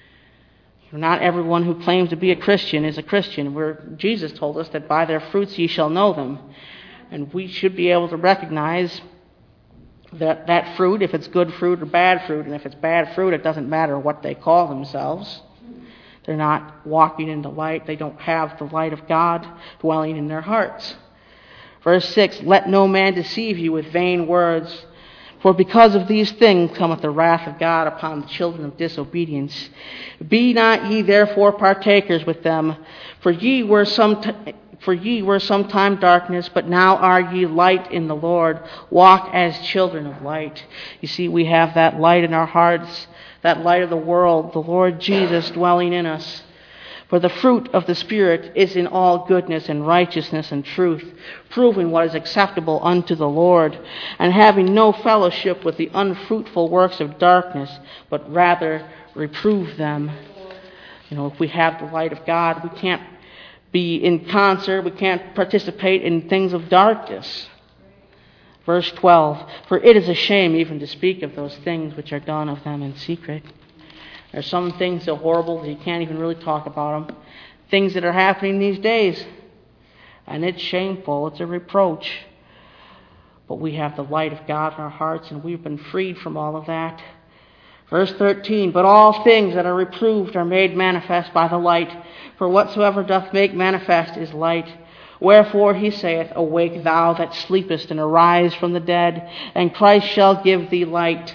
Not everyone who claims to be a Christian is a Christian. Where Jesus told us that by their fruits ye shall know them. And we should be able to recognize that that fruit, if it's good fruit or bad fruit, and if it's bad fruit, it doesn't matter what they call themselves. They're not walking in the light. They don't have the light of God dwelling in their hearts. Verse six, let no man deceive you with vain words, for because of these things cometh the wrath of God upon the children of disobedience. Be not ye therefore partakers with them, for ye were some t- for ye were sometime darkness, but now are ye light in the Lord. Walk as children of light. You see, we have that light in our hearts, that light of the world, the Lord Jesus dwelling in us. For the fruit of the Spirit is in all goodness and righteousness and truth, proving what is acceptable unto the Lord, and having no fellowship with the unfruitful works of darkness, but rather reprove them. You know, if we have the light of God, we can't be in concert, we can't participate in things of darkness. Verse twelve, for it is a shame even to speak of those things which are done of them in secret. There's some things so horrible that you can't even really talk about them. Things that are happening these days. And it's shameful. It's a reproach. But we have the light of God in our hearts, and we've been freed from all of that. Verse thirteen, but all things that are reproved are made manifest by the light. For whatsoever doth make manifest is light. Wherefore he saith, awake thou that sleepest, and arise from the dead, and Christ shall give thee light.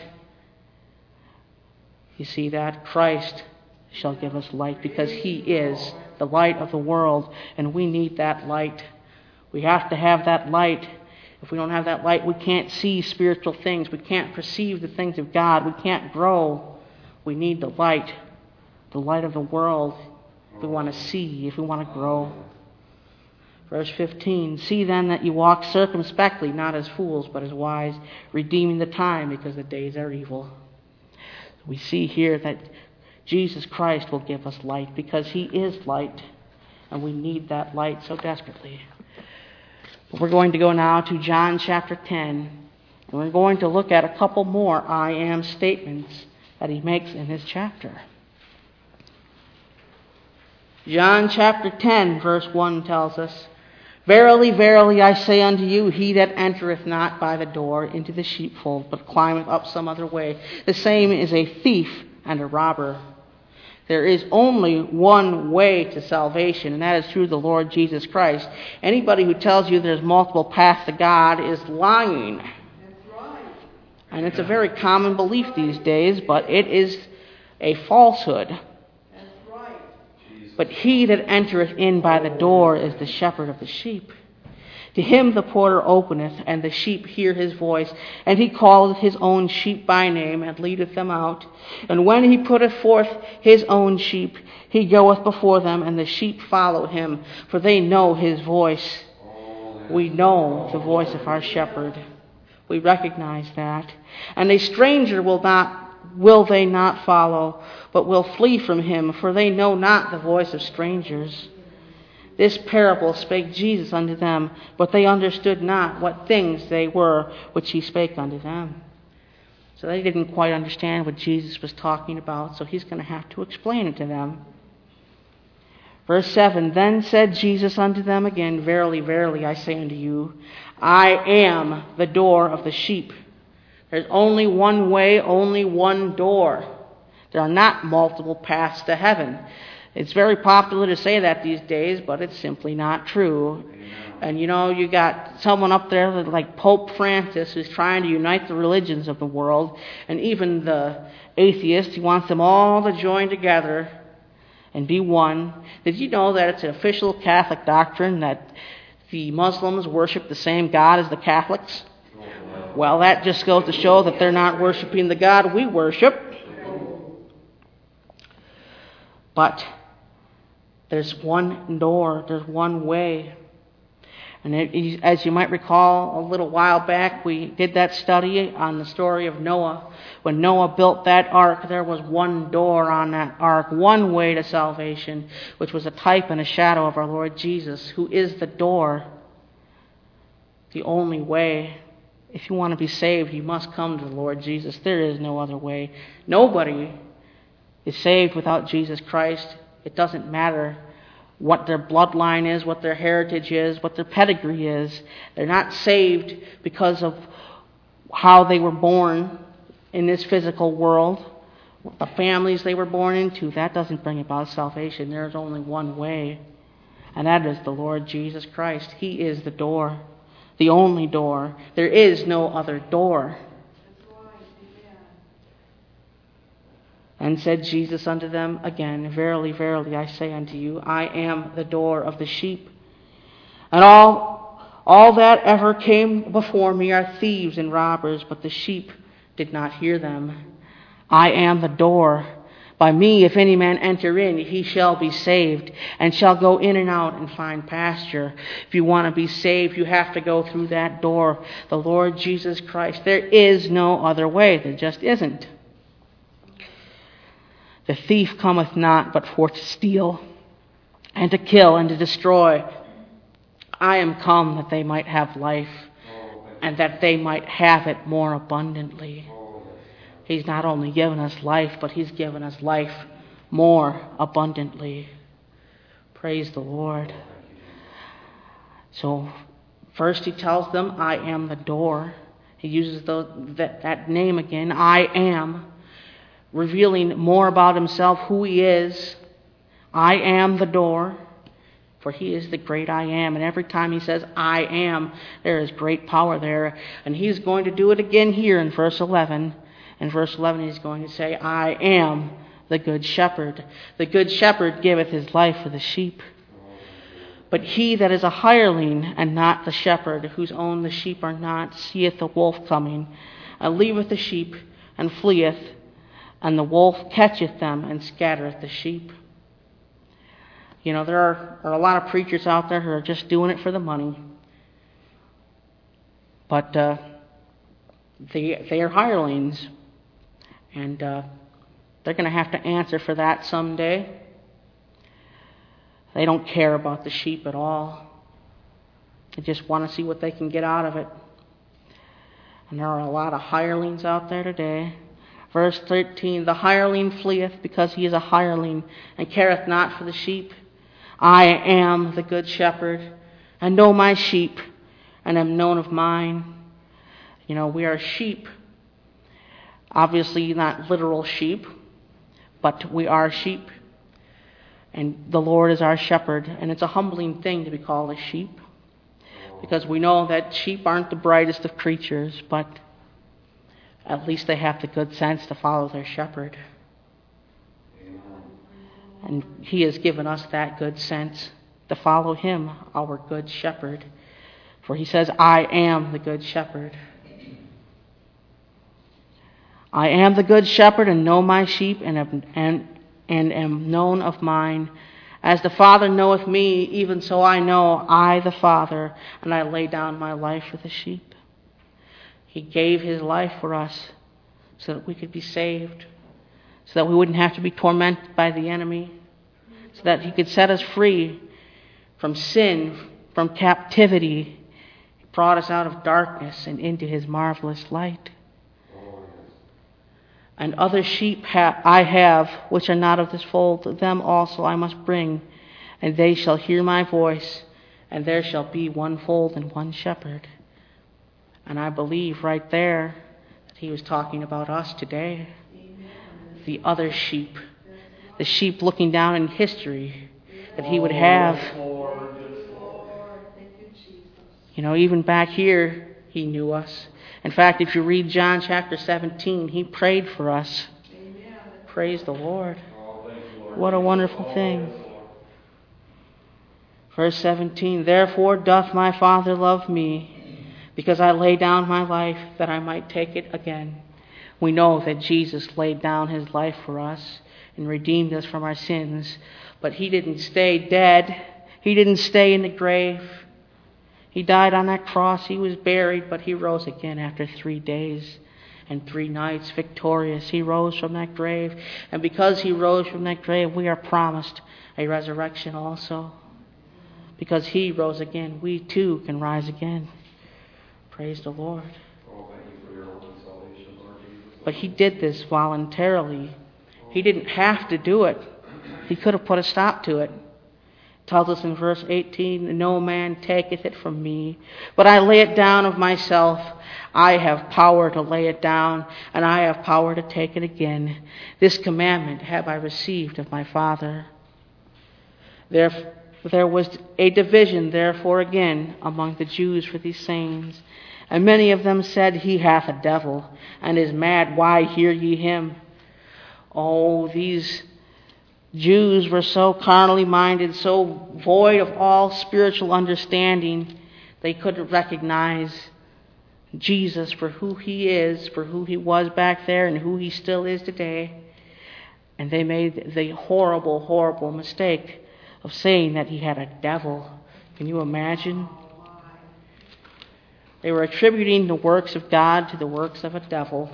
You see that? Christ shall give us light because he is the light of the world, and we need that light. We have to have that light. If we don't have that light, we can't see spiritual things. We can't perceive the things of God. We can't grow. We need the light, the light of the world, if we want to see, if we want to grow. Verse fifteen, see then that you walk circumspectly, not as fools, but as wise, redeeming the time, because the days are evil. We see here that Jesus Christ will give us light because he is light, and we need that light so desperately. But we're going to go now to John chapter ten, and we're going to look at a couple more I am statements that he makes in his chapter. John chapter ten, verse one tells us, verily, verily, I say unto you, he that entereth not by the door into the sheepfold, but climbeth up some other way, the same is a thief and a robber. There is only one way to salvation, and that is through the Lord Jesus Christ. Anybody who tells you there's multiple paths to God is lying. That's right. And it's a very common belief these days, but it is a falsehood. But he that entereth in by the door is the shepherd of the sheep. To him the porter openeth, and the sheep hear his voice, and he calleth his own sheep by name, and leadeth them out. And when he putteth forth his own sheep, he goeth before them, and the sheep follow him, for they know his voice. We know the voice of our shepherd. We recognize that. And a stranger will not will they not follow, but will flee from him, for they know not the voice of strangers. This parable spake Jesus unto them, but they understood not what things they were which he spake unto them. So they didn't quite understand what Jesus was talking about, so he's going to have to explain it to them. Verse seven, then said Jesus unto them again, verily, verily, I say unto you, I am the door of the sheep. There's only one way, only one door. There are not multiple paths to heaven. It's very popular to say that these days, but it's simply not true. And you know, you got someone up there like Pope Francis who's trying to unite the religions of the world, and even the atheist, he wants them all to join together and be one. Did you know that it's an official Catholic doctrine that the Muslims worship the same God as the Catholics? Well, that just goes to show that they're not worshiping the God we worship. But there's one door, there's one way. And it, as you might recall, a little while back, we did that study on the story of Noah. When Noah built that ark, there was one door on that ark, one way to salvation, which was a type and a shadow of our Lord Jesus, who is the door, the only way. If you want to be saved, you must come to the Lord Jesus. There is no other way. Nobody is saved without Jesus Christ. It doesn't matter what their bloodline is, what their heritage is, what their pedigree is. They're not saved because of how they were born in this physical world, the families they were born into. That doesn't bring about salvation. There's only one way, and that is the Lord Jesus Christ. He is the door, the only door. There is no other door. And said Jesus unto them again, Verily, verily, I say unto you, I am the door of the sheep. And all, all that ever came before me are thieves and robbers, but the sheep did not hear them. I am the door. By me, if any man enter in, he shall be saved, and shall go in and out and find pasture. If you want to be saved, you have to go through that door, the Lord Jesus Christ. There is no other way. There just isn't. The thief cometh not but for to steal, and to kill, and to destroy. I am come that they might have life, and that they might have it more abundantly. He's not only given us life, but He's given us life more abundantly. Praise the Lord. So, first He tells them, I am the door. He uses the, that, that name again, I am, revealing more about Himself, who He is. I am the door, for He is the great I am. And every time He says, I am, there is great power there. And He's going to do it again here in verse eleven. In verse eleven, He's going to say, I am the good shepherd. The good shepherd giveth his life for the sheep. But he that is a hireling, and not the shepherd, whose own the sheep are not, seeth the wolf coming, and leaveth the sheep, and fleeth, and the wolf catcheth them, and scattereth the sheep. You know, there are, are a lot of preachers out there who are just doing it for the money. But uh, they, they are hirelings. And uh, they're going to have to answer for that someday. They don't care about the sheep at all. They just want to see what they can get out of it. And there are a lot of hirelings out there today. Verse thirteen, the hireling fleeth because he is a hireling, and careth not for the sheep. I am the good shepherd, and know my sheep, and am known of mine. You know, we are sheep. Obviously not literal sheep, but we are sheep. And the Lord is our shepherd. And it's a humbling thing to be called a sheep, because we know that sheep aren't the brightest of creatures, but at least they have the good sense to follow their shepherd. And He has given us that good sense to follow Him, our good shepherd. For He says, I am the good shepherd. I am the good shepherd, and know my sheep, and am, and, and am known of mine. As the Father knoweth me, even so I know I the Father, and I lay down my life for the sheep. He gave His life for us so that we could be saved, so that we wouldn't have to be tormented by the enemy, so that He could set us free from sin, from captivity. He brought us out of darkness and into His marvelous light. And other sheep ha- I have, which are not of this fold, them also I must bring, and they shall hear my voice, and there shall be one fold and one shepherd. And I believe right there that He was talking about us today. Amen. The other sheep. the sheep looking down in history that he would have. You know, even back here, he knew us. In fact, if you read John chapter seventeen, he prayed for us. Amen. Praise the Lord. What a wonderful thing. Verse seventeen, therefore doth my Father love me, because I lay down my life that I might take it again. We know that Jesus laid down his life for us and redeemed us from our sins. But he didn't stay dead. He didn't stay in the grave. He died on that cross. He was buried, but he rose again after three days and three nights victorious. He rose from that grave. And because he rose from that grave, we are promised a resurrection also. Because he rose again, we too can rise again. Praise the Lord. But he did this voluntarily. He didn't have to do it. He could have put a stop to it. It tells us in verse eighteen, no man taketh it from me, but I lay it down of myself. I have power to lay it down, and I have power to take it again. This commandment have I received of my Father. There, there was a division, therefore, again among the Jews for these sayings. And many of them said, he hath a devil, and is mad. Why hear ye him? Oh, these Jews were so carnally minded, so void of all spiritual understanding, they couldn't recognize Jesus for who he is, for who he was back there, and who he still is today. And they made the horrible, horrible mistake of saying that he had a devil. Can you imagine? They were attributing the works of God to the works of a devil.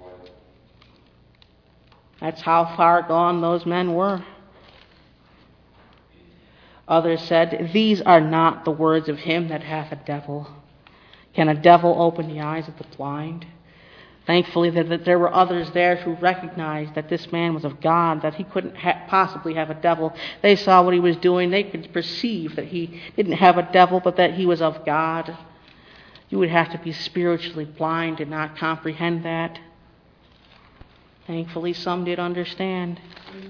That's how far gone those men were. Others said, these are not the words of him that hath a devil. Can a devil open the eyes of the blind? Thankfully, that there were others there who recognized that this man was of God, that he couldn't ha- possibly have a devil. They saw what he was doing. They could perceive that he didn't have a devil, but that he was of God. You would have to be spiritually blind to not comprehend that. Thankfully, some did understand.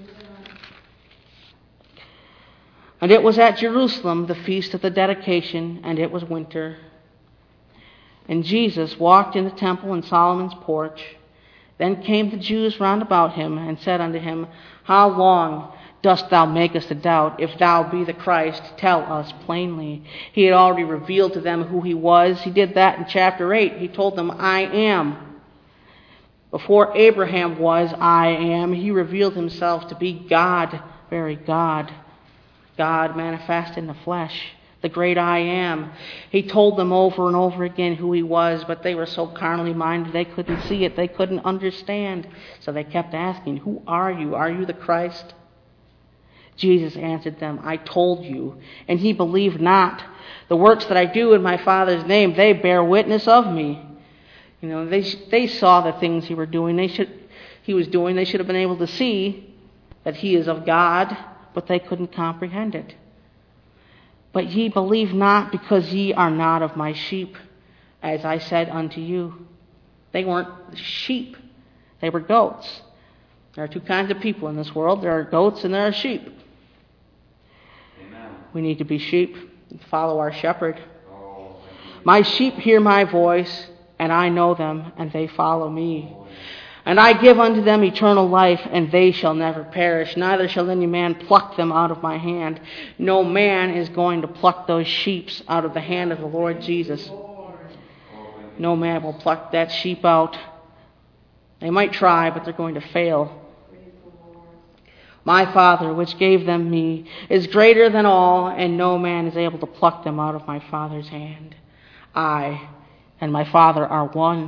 And it was at Jerusalem, the feast of the dedication, and it was winter. And Jesus walked in the temple in Solomon's porch. Then came the Jews round about him, and said unto him, how long dost thou make us to doubt? If thou be the Christ, tell us plainly. He had already revealed to them who he was. He did that in chapter eight. He told them, I am. Before Abraham was, I am. He revealed himself to be God, very God. God manifest in the flesh, the great I am. He told them over and over again who he was, but they were so carnally minded they couldn't see it. They couldn't understand. So they kept asking, who are you? Are you the Christ? Jesus answered them, I told you, and ye believe not. The works that I do in my Father's name, they bear witness of me. You know, they they saw the things he were doing. They should he was doing. They should have been able to see that he is of God, but they couldn't comprehend it. But ye believe not, because ye are not of my sheep, as I said unto you. They weren't sheep; they were goats. There are two kinds of people in this world. There are goats and there are sheep. Amen. We need to be sheep and follow our shepherd. Oh, my sheep hear my voice, and I know them, and they follow me. And I give unto them eternal life, and they shall never perish, neither shall any man pluck them out of my hand. No man is going to pluck those sheep out of the hand of the Lord Jesus. No man will pluck that sheep out. They might try, but they're going to fail. My Father, which gave them me, is greater than all, and no man is able to pluck them out of my Father's hand. I and my Father are one.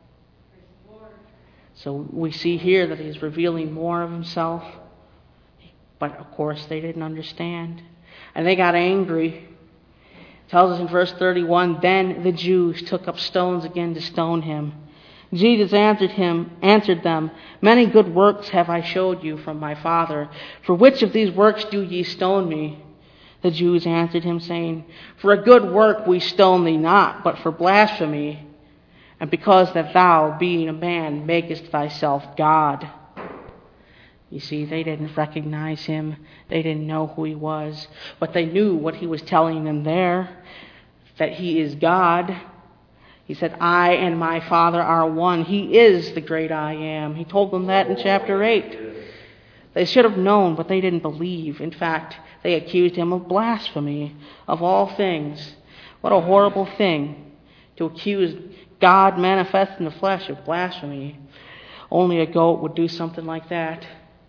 So we see here that he's revealing more of himself. But of course they didn't understand. And they got angry. It tells us in verse thirty-one, then the Jews took up stones again to stone him. Jesus answered him, answered them, many good works have I showed you from my Father. For which of these works do ye stone me? The Jews answered him, saying, for a good work we stone thee not, but for blasphemy, and because that thou, being a man, makest thyself God. You see, they didn't recognize him. They didn't know who he was. But they knew what he was telling them there, that he is God. He said, I and my Father are one. He is the great I am. He told them that in chapter eight. They should have known, but they didn't believe. In fact, they accused him of blasphemy, of all things. What a horrible thing to accuse God manifest in the flesh of blasphemy. Only a goat would do something like that.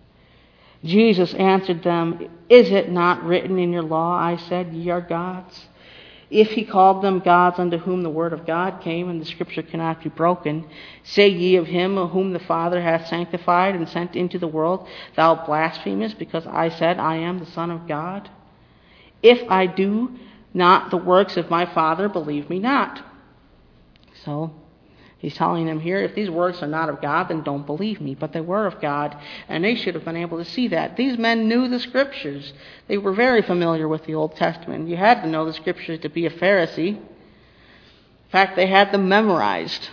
Jesus answered them, Is it not written in your law, I said, ye are gods? If he called them gods unto whom the word of God came, and the scripture cannot be broken, say ye of him whom the Father hath sanctified and sent into the world, thou blasphemest, because I said, I am the Son of God? If I do not the works of my Father, believe me not. So, he's telling them here, if these works are not of God, then don't believe me. But they were of God, and they should have been able to see that. These men knew the Scriptures. They were very familiar with the Old Testament. You had to know the Scriptures to be a Pharisee. In fact, they had them memorized.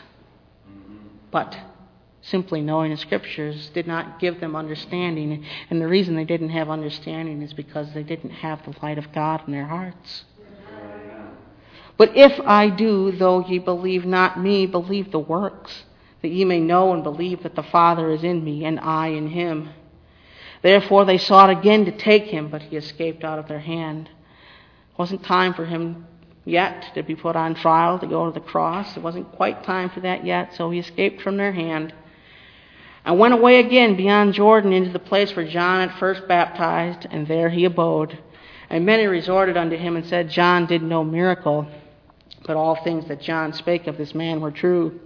But simply knowing the Scriptures did not give them understanding. And the reason they didn't have understanding is because they didn't have the light of God in their hearts. But if I do, though ye believe not me, believe the works, that ye may know and believe that the Father is in me, and I in him. Therefore they sought again to take him, but he escaped out of their hand. It wasn't time for him yet to be put on trial, to go to the cross. It wasn't quite time for that yet, so he escaped from their hand. And went away again beyond Jordan into the place where John had first baptized, and there he abode. And many resorted unto him and said, John did no miracle, but all things that John spake of this man were true.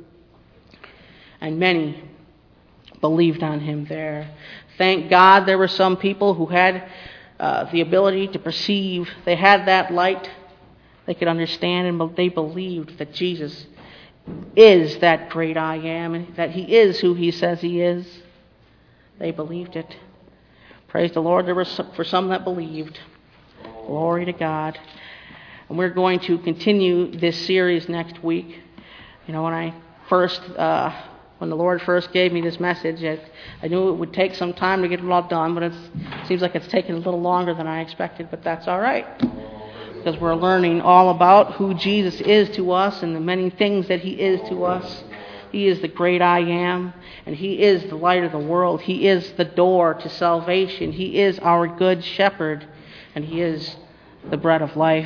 And many believed on him there. Thank God there were some people who had uh, the ability to perceive. They had that light. They could understand, and they believed that Jesus is that great I am, and that he is who he says he is. They believed it. Praise the Lord, there were some, for some that believed. Glory to God. And we're going to continue this series next week. You know, when I first, uh, when the Lord first gave me this message, I, I knew it would take some time to get it all done, but it's, it seems like it's taken a little longer than I expected, but that's all right. Because we're learning all about who Jesus is to us and the many things that he is to us. He is the great I am, and he is the light of the world. He is the door to salvation. He is our good shepherd, and he is the bread of life.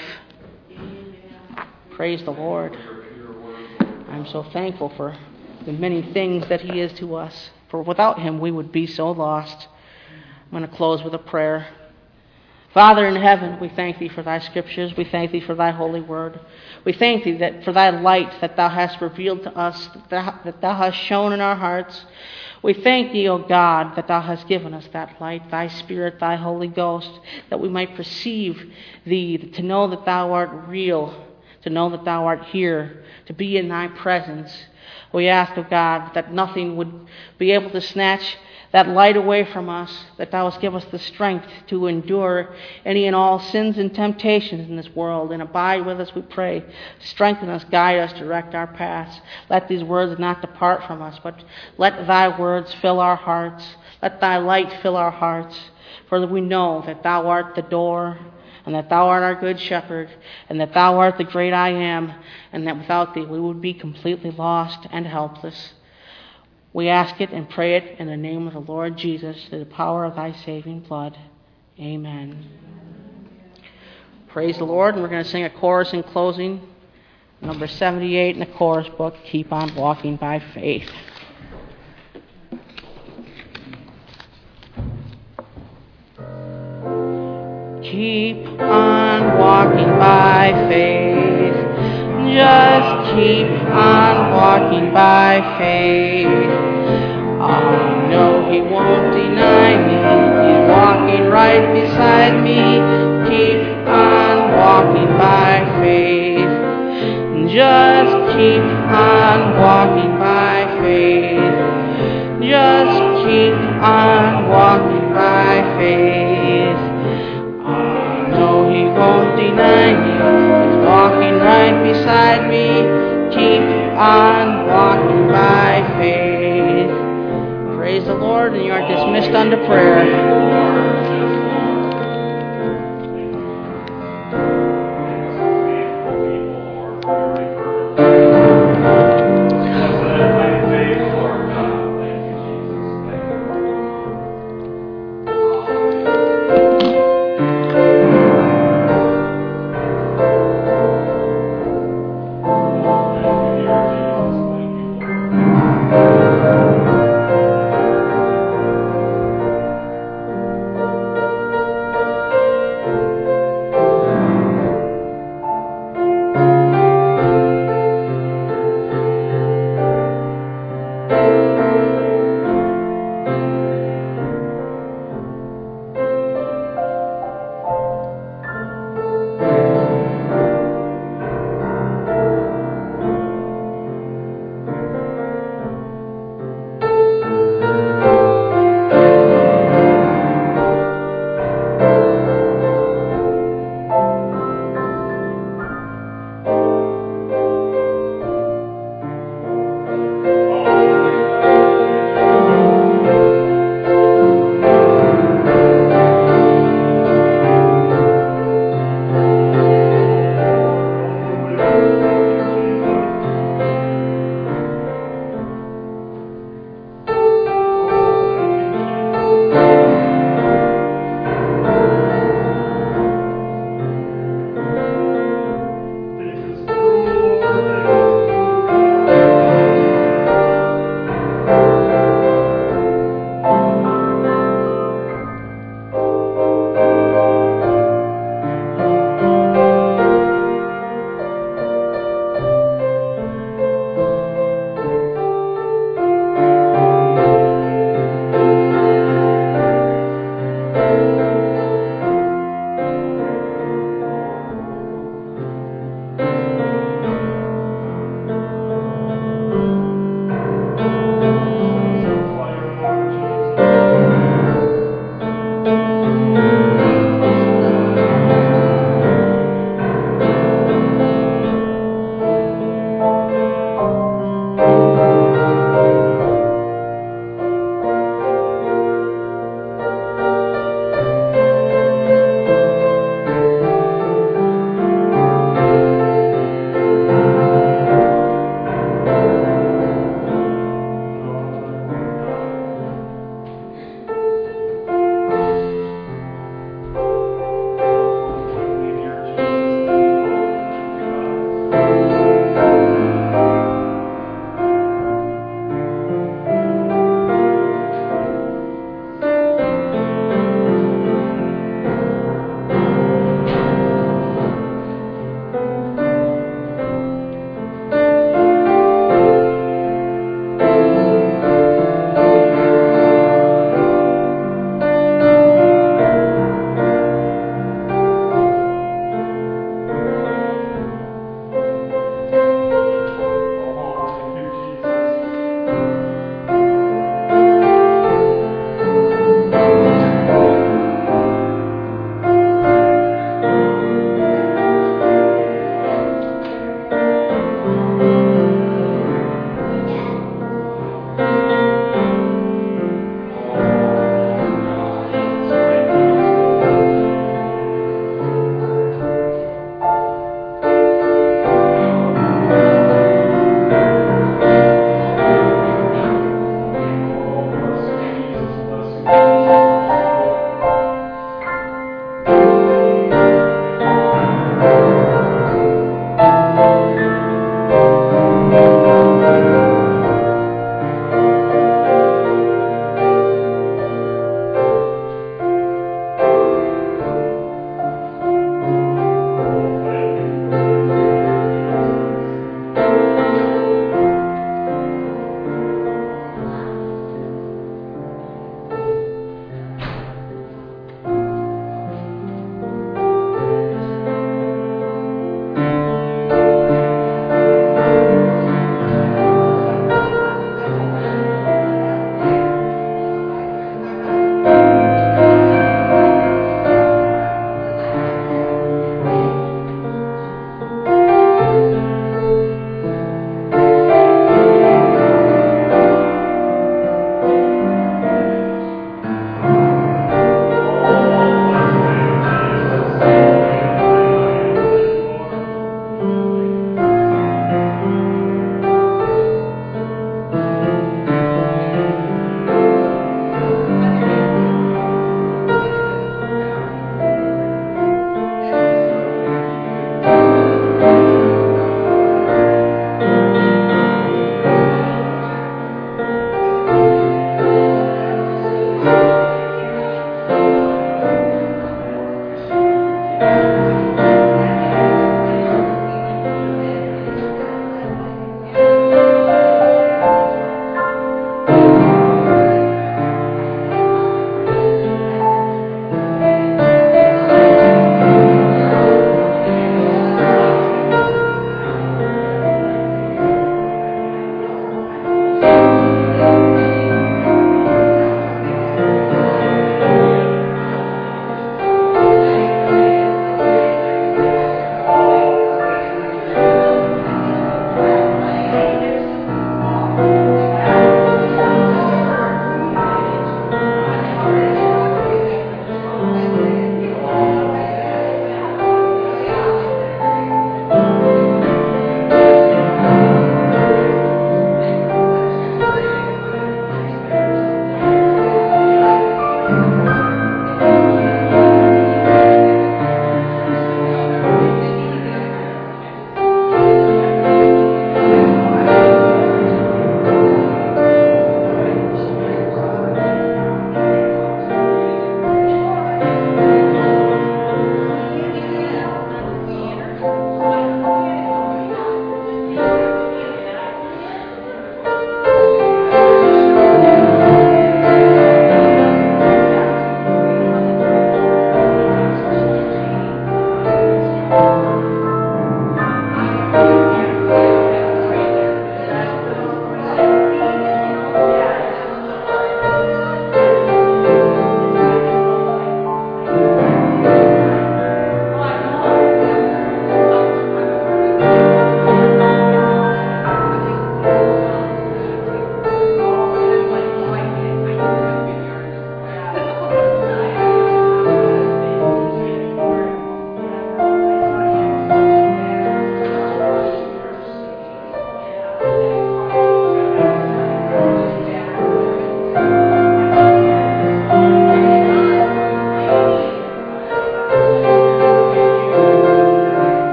Praise the Lord. I'm so thankful for the many things that he is to us. For without him, we would be so lost. I'm going to close with a prayer. Father in heaven, we thank thee for thy scriptures. We thank thee for thy holy word. We thank thee that for thy light that thou hast revealed to us, that thou, that thou hast shown in our hearts. We thank thee, O God, that thou hast given us that light, thy Spirit, thy Holy Ghost, that we might perceive thee, to know that thou art real, to know that thou art here, to be in thy presence. We ask, O God, that nothing would be able to snatch that light away from us, that thou hast give us the strength to endure any and all sins and temptations in this world, and abide with us, we pray. Strengthen us, guide us, direct our paths. Let these words not depart from us, but let thy words fill our hearts. Let thy light fill our hearts, for we know that thou art the door, and that thou art our good shepherd, and that thou art the great I am, and that without thee we would be completely lost and helpless. We ask it and pray it in the name of the Lord Jesus, through the power of thy saving blood. Amen. Praise the Lord, and we're going to sing a chorus in closing. Number seventy-eight in the chorus book, Keep on Walking by Faith. Keep on walking by faith. Just keep on walking by faith. I know he won't deny me. He's walking right beside me. Keep on walking by faith. Just keep on walking by faith. Just keep on walking by faith. I know he won't deny me. He's walking right beside me. Keep on walking by faith. Praise the Lord, and you are dismissed. dismissed unto prayer.